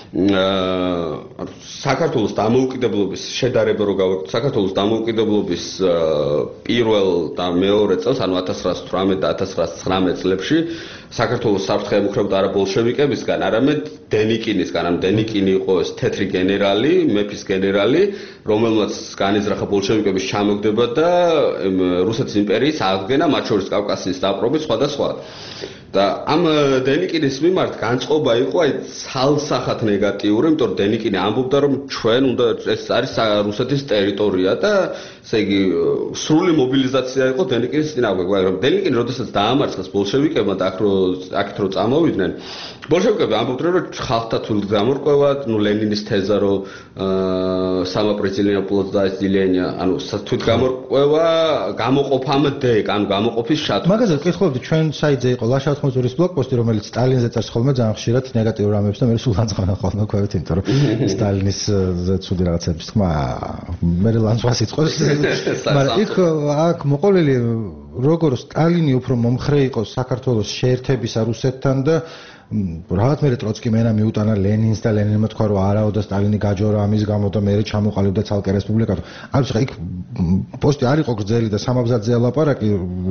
[SPEAKER 4] საქართველოს დამოუკიდებლობის შედარება რო გავაკეთოთ საქართველოს დამოუკიდებლობის პირველ და მეორე წელს ანუ 1918 და 1919 წლებში საქართველოს საფრთხე ემუქრებოდა არა ბოლშევიკებისგან, არამედ დენიკინისგან. ანუ დენიკინი იყო ეს თეთრი გენერალი, მეფის გენერალი, რომელმაც განიზრახა ბოლშევიკების ჩამოგდება და რუსეთის იმპერიის აღდგენა, მათ შორის კავკასიის დაპყრობით, სხვადასხვა. და ამ დენიკინის მიმართ განწყობა იყო აი ცალსახად ნეგატიური, იმიტომ რომ დენიკინი ამბობდა რომ ჩვენ უნდა ეს არის რუსეთის ტერიტორია და ესე იგი სრული მობილიზაცია იყო დენიკინის წინააღმდეგ, მაგრამ დენიკინი როდესაც დაამარცხეს ბოლშევიკებმა და აქეთ რო წამოვიდნენ, ბოლშევიკები ამბობდნენ რომ ხალხთა თვითგამორკვევა, ნუ ლენინის თეზა რომ самопределение плод разделения, ანუ თვითგამორკვევა გამოყოფამდე, ანუ გამოყოფის შატო.
[SPEAKER 3] მაგაზე ვკითხულობდი ჩვენ საიტზე იყო ლაშა ხმოზურის ბლოგპოსტი, რომელიც სტალინზე წერს ხოლმე ძალიან ხშირად ნეგატიურ რამებს და მე სულ ანძღავნა ხოლმე ქვევით, იმიტომ რომ სტალინის ცუდი რაღაცების თქმა მე ლანძღვას იწყოს. მაგრამ იქ აქ მოყოლილი როგორ სტალინი უფრო მომხრე იყო საქართველოს შეერთებისა რუსეთთან და რაღაც მე ტროცკი მენა მიუტანა ლენინს და ლენინმა თქვა რომ არაო და სტალინი გაჯორა ამის გამო და მე ჩამოყალიბდა ცალკე რესპუბლიკა. ანუ ხა იქ პოსტი არ იყო გრძელი და სამაბზადზე ლაპარაკი.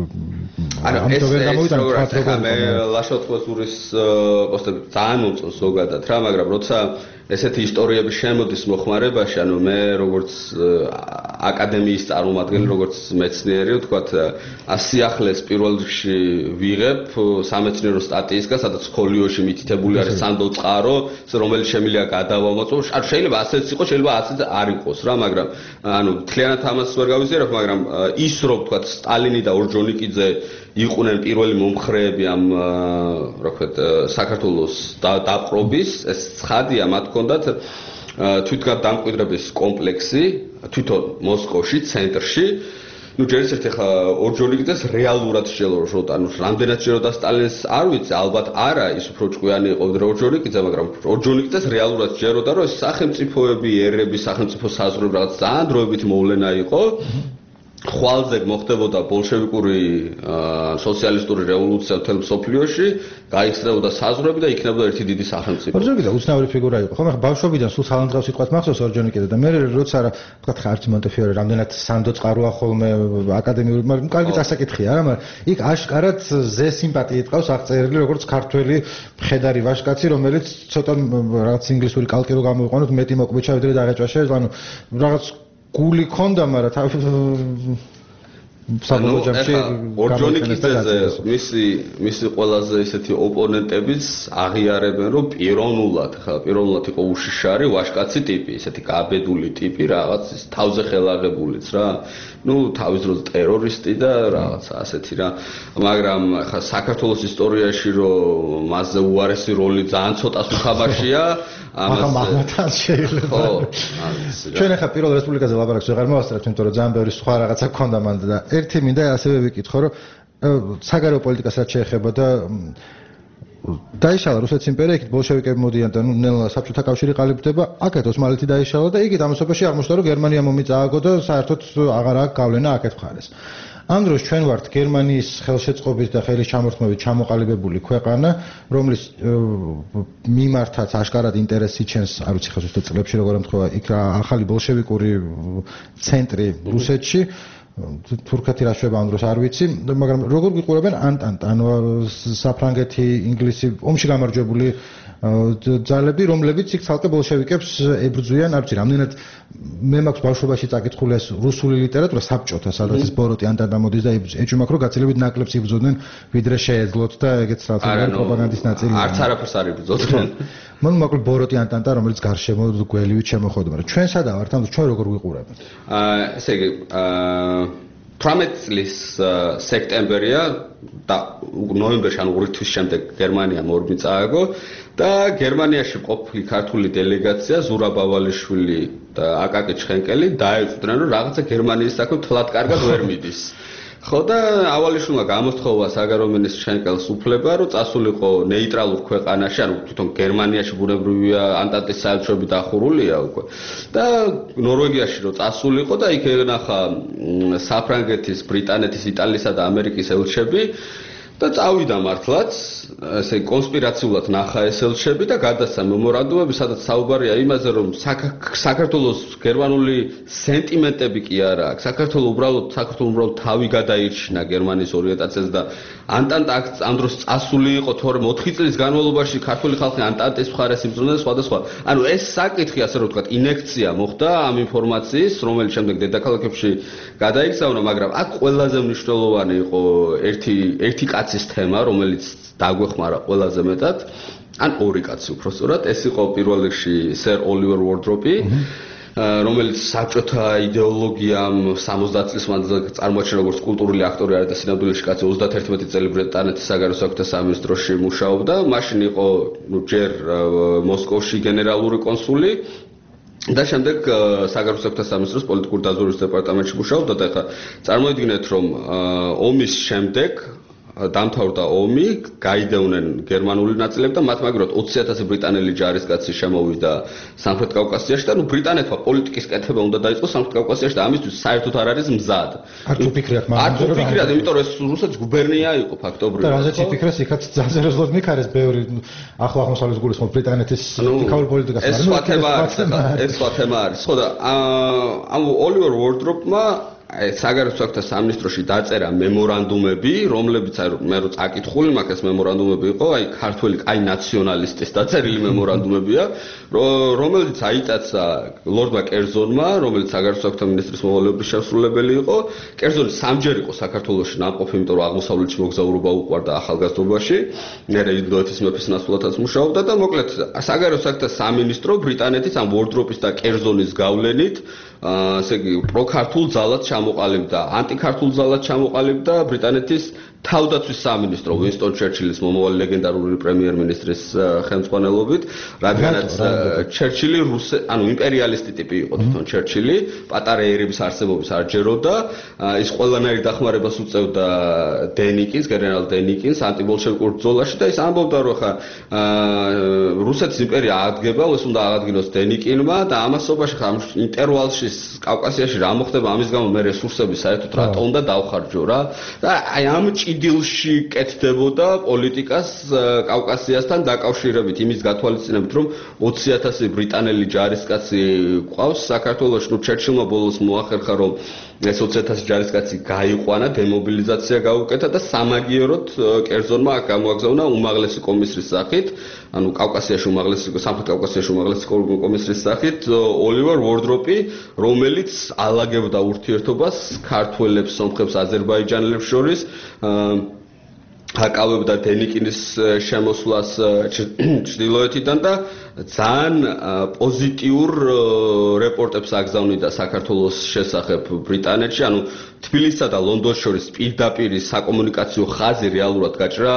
[SPEAKER 4] ამიტომ ვერ გამოვიტანა თქვა მე ლაშა ხმოზურის პოსტები ძალიან მომწონს ზოგადად რა, მაგრამ როცა ესეთი ისტორიები შემოდის მოხმარებაში, ანუ მე როგორც აკადემიის წარმომადგენელი, როგორც მეცნიერი, ვთქვათ, სიახლეს პირველ რიგში ვიღებ სამეცნიერო სტატიისგან, სადაც ფოლიოში მითითებული არის სანდო წყარო, რომელიც შემიძლია გადავამოწმო. ანუ შეიძლება ასეც იყოს, შეიძლება ასეც არ იყოს რა, მაგრამ ანუ თლიანად ამას ვერ გავიზიარებ, მაგრამ ის რომ ვთქვათ, სტალინი და ორჯონიკიძე იყვნენ პირველი მომხრეები ამ რა ვთქვათ საქართველოს დაპყრობის, ეს ცხადია, მათ ჰქონდათ თვითგამკვიდრების კომპლექსი თვითონ მოსკოვში, ცენტრში. ну ჯერ ერთ ახლა ორჯონიკიძეს რეალურად შეელოშოთ, ანუ რამდენად შეელოდა სტალინს არ ვიცი, ალბათ არა, ის უფრო ჭკვიანი იყო ვიდრე ორჯონიკიძე, მაგრამ ორჯონიკიძეს რეალურად შეელოდა, რომ სახელმწიფოები, ერები, სახელმწიფო საზღვრები რაღაც ძალიან დროებით მოვლენა იყო. ხვალზე მოხდებოდა ბოლშევიკური სოციალისტური რევოლუცია მთელ მსოფლიოში, გაიხსნებოდა საზღვრები და იქნებოდა ერთი დიდი სახელმწიფო.
[SPEAKER 3] ორჯონიკიდე უცნაური ფიგურა იყო. ხომ ახლა ბავშვობიდან სულ სალანძღავს სიტყვას მახსოვს ორჯონიკიდე და მე როცა ვთქვათ ხარჯ მონტეფიორე რამდენად სანდო წყაროა ხოლმე აკადემიური, მაგრამ კარგი წასაკითხია რა, მაგრამ იქ აშკარად ზე სიმპათიით ყავს აღწერილი როგორც ქართველი მხედარი ვაჟკაცი, რომელიც ცოტა რაღაც ინგლისური კალკი რო გამოიყვანოთ, მეტი მოკვეჩა ვიდრე დაღეჭვაში, ანუ რაღაც გული ქონდა, მაგრამ საბოლოო ჯამში
[SPEAKER 4] ორჯონიკიძეზე მისი ყველაზე ისეთი ოპონენტებიც აღიარებენ, რომ პიროვნულად იყო უშიშარი ვაჟკაცი ტიპი, ისეთი გაბედული ტიპი, რაღაც ის თავზე ხელაღებულიც რა. თავის დროზე ტერორისტი და რაღაც ასეთი რა. მაგრამ ხა საქართველოს ისტორიაში რომ მასზე უარესი როლი ძალიან ცოტას უთამაშია,
[SPEAKER 3] ამათან შეიძლება.
[SPEAKER 4] ხო.
[SPEAKER 3] ჩვენ ახლა პირველ რესპუბლიკაზე ლაპარაკს ვეღარ მოვასწრებთ, იმიტომ რომ ძალიან ბევრი სხვა რაღაცა გქონდა მანდ და ერთი მინდა ასევე ვიკითხო, რომ საგარეო პოლიტიკას რაც შეეხება და დაიშალა რუსეთის იმპერია, იქით ბოლშევიკები მოდიან და ნელა საბჭოთა კავშირი ყალიბდება, აქეთ ოსმალეთი დაიშალა და იქით ამასობაში აღმოჩნდა, რომ გერმანია მომიწააგო და საერთოდ აღარ აქვს გავლენა აქეთ მხარეს. ამ დროს ჩვენ ვართ გერმანიის ხელშეწყობით და ხელის ჩამორთმევით ჩამოყალიბებული ქვეყანა, რომლის მიმართაც აშკარად ინტერესი ჩენს, არ ვიცი ხა ზუსტად წლებში როგორ ემთხვევა, იქ ახალი ბოლშევიკური ცენტრი რუსეთში. თურქეთი რა შვება ამ დროს არ ვიცი, მაგრამ როგორ გიყურებენ ანტანტა, ანუ საფრანგეთი, ინგლისი, ომში გამარჯვებული ძალები, რომლებიც იქ ცალკე ბოლშევიკებს ებრძვიან, არ ვიცი, რამდენად მე მაქვს ბავშვობაში წაკითხული ეს რუსული ლიტერატურა საბჭოთა, სადაც ეს ბოროტი ანტანტა მოდის და ეჭვმაქ რომ გაცილებით ნაკლებს იბრძოდნენ, ვიდრე შეეძლოთ და ეგეც რაღაცა პროპაგანდის ნაწილია.
[SPEAKER 4] არც არაფერს არ იბრძოდნენ.
[SPEAKER 3] მოკლედ ბოროტი ანტანტა, რომელიც გარშემო გველივით შემოხვდა, მაგრამ ჩვენ სადა ვართ, ამ ჩვენ როგორ ვიყურებთ?
[SPEAKER 4] ესე იგი, 18 წლის სექტემბერია და ნოემბერში, ანუ 2 თვის შემდეგ გერმანიამ ორმი წააგო და გერმანიაში ყოფილი ქართული დელეგაცია ზურაბ ავალიშვილი და აკაკი ჩხენკელი დაეწყვნენ, რომ რაღაცა გერმანიის საქმე თლად კარგად ვერ მიდის. ხო და ავალიშვილმა გამოსთხოვა საგარეო მინისტრ ჩხენკელს უფლება, რომ წასულიყო ნეიტრალურ ქვეყანაში, ანუ თვითონ გერმანიაში ბუნებრივია ანტანტის საელჩოები დახურულია უკვე. და ნორვეგიაში რომ წასულიყო და იქ ენახა საფრანგეთის, ბრიტანეთის, იტალიისა და ამერიკის ელჩები და წავიდა მართლაც, ესე კონსპირაციულად ნახა ეს ელჩები და გადასცა მემორანდუმები, სადაც საუბარია იმაზე, რომ საქართველოს გერმანული სენტიმენტები კი არა აქვს. საქართველოს უბრალოდ თავი გადაირჩინა გერმანიის ორიენტაციაზე და ანტანტა ამ დროს წასული იყო, თორემ 4 წლის განმავლობაში ქართული ხალხი ანტანტის მხარეს იბრძოდა სხვადასხვა. ანუ ეს საკითხი, ასე რომ ვთქვათ, ინექცია მოხდა ამ ინფორმაციის, რომელიც შემდეგ დედაქალაქებში გადაიქცევნა, მაგრამ აქ ყველაზე მნიშვნელოვანი იყო ერთი კაცის თემა, რომელიც დაგვეხმარა ყველაზე მეტად, ან ორი კაცი უბრალოდ. ეს იყო პირველ რიგში სერ ოლივერ უორდროპი, რომელიც საბჭოთა იდეოლოგიამ 70 წლის მანძილზე წარმოაჩინა როგორც კულტურული აქტორი არის და სინამდვილეში კაცი 31 წელი ბრიტანეთის საგარეო საქმეთა სამინისტროში მუშაობდა. მაშინ იყო ჯერ მოსკოვში გენერალური კონსული და შემდეგ საგარეო საქმეთა სამინისტროს პოლიტიკური დაზვერვის დეპარტამენტში მუშაობდა და ახლა წარმოიდგინეთ, რომ ომის შემდეგ დამთავრდა ომი, გაიდევნენ გერმანული ნაწილები და მათ მაგრად 20,000 ბრიტანელი ჯარისკაცი შემოვიდა სამხრეთ კავკასიაში და ბრიტანეთმა პოლიტიკის კეთება უნდა დაიწყოს სამხრეთ კავკასიაში და ამისთვის საერთოდ არ არის მზად.
[SPEAKER 3] არც უფიქრიათ,
[SPEAKER 4] იმიტომ რომ ეს რუსეთის გუბერნია იყო ფაქტობრივად.
[SPEAKER 3] და რაზეც იფიქრეს, იქაც ძალიან ზრდოდ მიქარეს ბევრი ახლა აღმოსავლეთის გულისხმობ ბრიტანეთის ფიქაურ პოლიტიკას.
[SPEAKER 4] ეს სხვა თემა არის. ხო და ამ ოლივერ უორდროპმა საგარეო საქმეთა სამინისტროში დაწერა მემორანდუმები, რომლებიც მე რო წაკითხული მაქვს ეს მემორანდუმები იყო, ქართველი ნაციონალისტის დაწერილი მემორანდუმებია, რომელიც აიტაცა ლორდმა კერძონმა, რომელიც საგარეო საქმეთა მინისტრის მოვალეობის შემსრულებელი იყო. კერძონი სამჯერ იყო საქართველოში ნამყოფი, იმიტომ რომ აღმოსავლეთში მოგზაურობა უყვარდა ახალგაზრდობაში, მერე ინდოეთის მეფის ნაცვლადაც მუშაობდა და მოკლედ საგარეო საქმეთა სამინისტრო ბრიტანეთის ამ უორდროპის და კერძონის გავლენით ესე იგი პროქართულ ძალად ჩამოყალიბდა, ანტიქართულ ძალად ჩამოყალიბდა ბრიტანეთის თავდაცვის სამინისტრო უინსტონ ჩერჩილის მომავალი ლეგენდარული პრემიერ-მინისტრის ხელმძღვანელობით, რადგანაც ჩერჩილი ანუ იმპერიალისტი ტიპი იყო თვითონ ჩერჩილი, პატარა ერების არსებობის არ ჯეროდა, ის ყველანაირ დახმარებას უწევდა დენიკინს, გენერალ დენიკინს ანტიბოლშევიკურ ბრძოლაში და ის ამბობდა, რომ ხა რუსეთის იმპერია აღდგება, ეს უნდა აღადგინოს დენიკინმა და ამასობაში ხა ინტერვალში კავკასიაში რა მოხდება, ამის გამო მე რესურსები საერთოდ რატო უნდა დავხარჯო რა და აი ამ ჭიდილში კეთდებოდა პოლიტიკას კავკასიასთან დაკავშირებით იმის გათვალისწინებით, რომ 20,000 ბრიტანელი ჯარისკაცი ყავს საქართველოში, ნუ ჩერჩილმა ბოლოს მოახერხა, რომ ეს 20,000 ჯარისკაცი გაიყვანა, დემობილიზაცია გაუკეთა და სამაგიეროდ კერძონმა აქ გამოაგზავნა უმაღლესი კომისრის სახით, ანუ კავკასიაში სამხრეთ კავკასიაში უმაღლესი კომისრის სახით ოლივერ ვორდროპი, რომელიც ალაგებდა ურთიერთობას ქართველებს, სომხებს, აზერბაიჯანელებს შორის, აკავებდა დენიკინის შემოსვლას ჩრდილოეთიდან და ძალიან პოზიტიურ რეპორტებს აგზავნიდა საქართველოს შესახებ ბრიტანეთში, ანუ თბილისსა და ლონდონს შორის პირდაპირ საკომუნიკაციო ხაზი რეალურად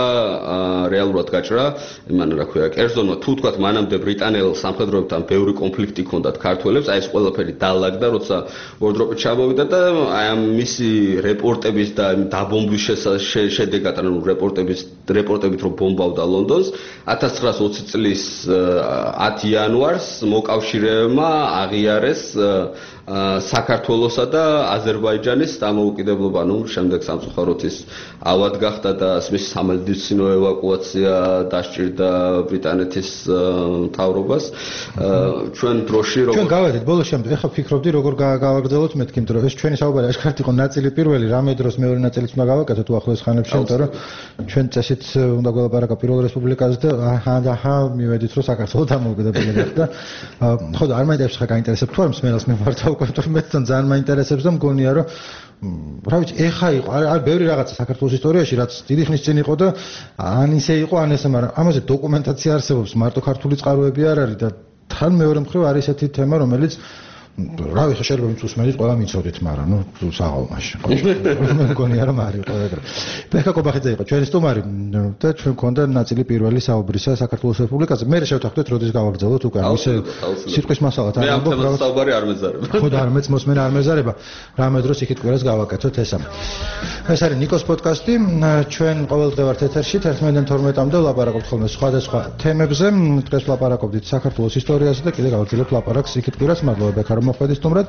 [SPEAKER 4] გაჭრა, იმან რა ქვია, კერძონმა თუ თქვათ მანამდე ბრიტანელ სამხედროებთან ბევრი კონფლიქტი ჰქონდათ ქართველებს, აი ეს ყველაფერი დაალაგდა, როცა ვორდროპი ჩამოვიდა და აი ამ მისი რეპორტების და დაბომბვის შედეგად, ანუ რეპორტებით რომ ბომბავდა ლონდონს, 1920 წლის 10 იანვარს მოკავშირეებმა აღიარეს საქართველოსა და აზერბაიჯანის დამოუკიდებლობა, ნუ შემდეგ სამწუხაროდ ის ავად გახდა და მის სამედიცინო ევაკუაცია დასჭირდა ბრიტანეთის მთავრობას. ჩვენ დროში
[SPEAKER 3] როგორ ჩვენ გავედით ბოლოს შემდეგ, ეხლა ფიქრობდი როგორ გავაგრძელოთ მეთქი, იმიტომ რომ ეს ჩვენი საუბარი აშკარად იყო ნაწილი პირველი, რამე დროს მეორე ნაწილიც უნდა გავაკეთოთ უახლოეს ხანებში, იმიტომ რომ ჩვენ წესით უნდა გველაპარაკა პირველ რესპუბლიკაზე და აჰა მივედით რომ საქართველოს დამოუკიდებელი გახდა. ხო და არ მაინტერესებს ხა გაინტერესებს თუ არ მსმენელს მე ვართავ მე თან ძალიან მაინტერესებს და მგონია რომ რა ვიცი ეხა იყო არ ბევრი რაღაცა საქართველოს ისტორიაში რაც დიდი ხნის წინ იყო და ან ისე იყო ან ესე, მაგრამ ამაზე დოკუმენტაცია არსებობს, მარტო ქართული წყაროები არ არის და თან მეორე მხრივ არის ესეთი თემა, რომელიც რა ვიცი შეიძლება ვინც უსმენთ ყველა მიცოდით, მაგრამ ნუ საღამოში მე მგონია რომ არის ყველა ეგრე. ბექა კობახიძე იყო ჩვენი სტუმარი და ჩვენ გქონდა ნაწილი პირველი საუბრისა საქართველოს რესპუბლიკაზე. მე შევთანხმდეთ როდის გავაგრძელოთ უკან ისე სიტყვის მასალად
[SPEAKER 4] არ ამბობ რა საუბარი არ მეძარება.
[SPEAKER 3] ხო და არ მეც მოსმენა არ მეძარება. რამე დროს იქით კვირას გავაკეთოთ ესა. ეს არის ნიკოს პოდკასტი. ჩვენ ყოველდღე ვართ ეთერში 11-დან 12-მდე ვლაპარაკობთ ხოლმე სხვადასხვა თემებზე. დღეს ვლაპარაკობდით საქართველოს ისტორიაზე და კიდე გავაგრძელებთ ლაპარაკს იქით კვირას. მადლობა ბექა მოხვედით სტუმრად.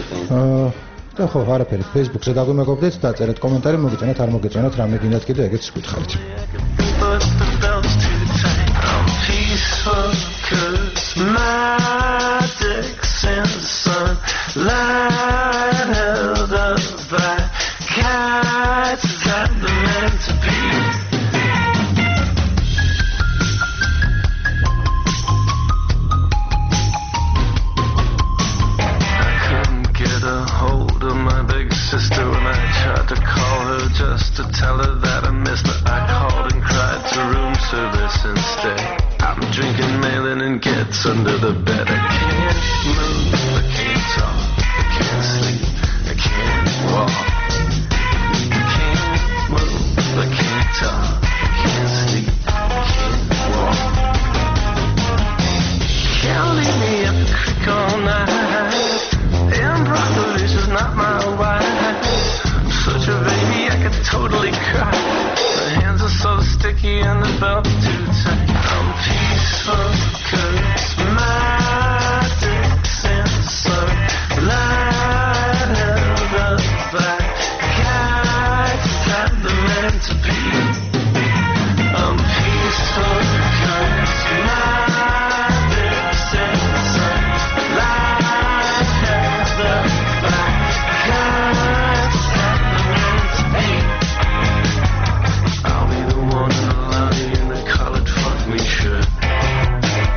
[SPEAKER 3] და ხო, არაფერი, Facebook-ზე დაგვიმეგობრდით, დაწერეთ კომენტარი, მოგეწონათ, არ მოგეწონათ, რამე გინდათ კიდე ეგეც გითხარით.
[SPEAKER 5] Sister, when I tried to call her just to tell her that I missed her, I called and cried to room service instead. I'm drinking Malin and gets under the bed. I can't move, I can't talk, I can't sleep, I can't walk. I can't move, I can't talk, I can't sleep, I can't walk. Can't leave me at the creek all night. Improvisation's not my wife. Such a baby, I could totally cry. The hands are so sticky and the belt too tight. I'm peaceful, cause my dick's in the sun. Light held up by guys that the meant to be. I'm peaceful, cause my dick's in the sun. Light held up by guys. I'll be the one in the line in the collared fuck me shirt.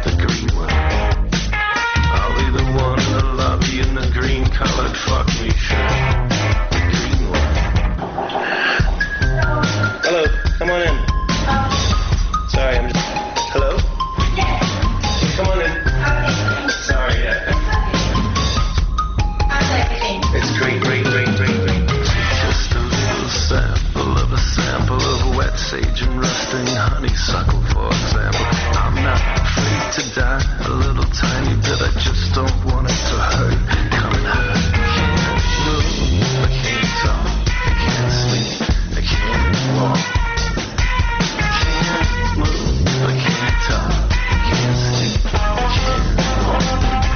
[SPEAKER 5] honeysuckle, for example. I'm not afraid to die, a little tiny bit, I just don't want it to hurt. Come and hurt. I can't move, I can't talk, I can't sleep, I can't walk. I can't move, I can't talk, I can't sleep, I can't walk.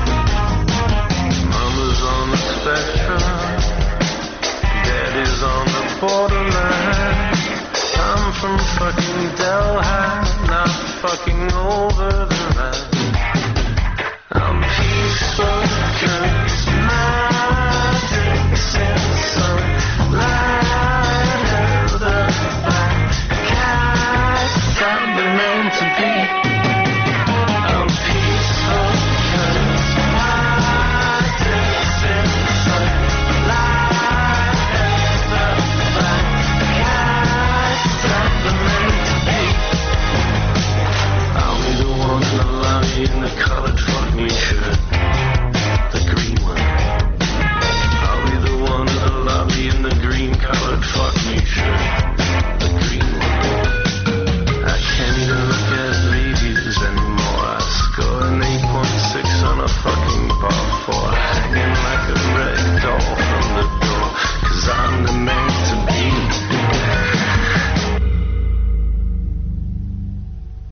[SPEAKER 5] Mama's on the spectrum, Daddy's on the borderline. I'm from fucking Delhi, not fucking over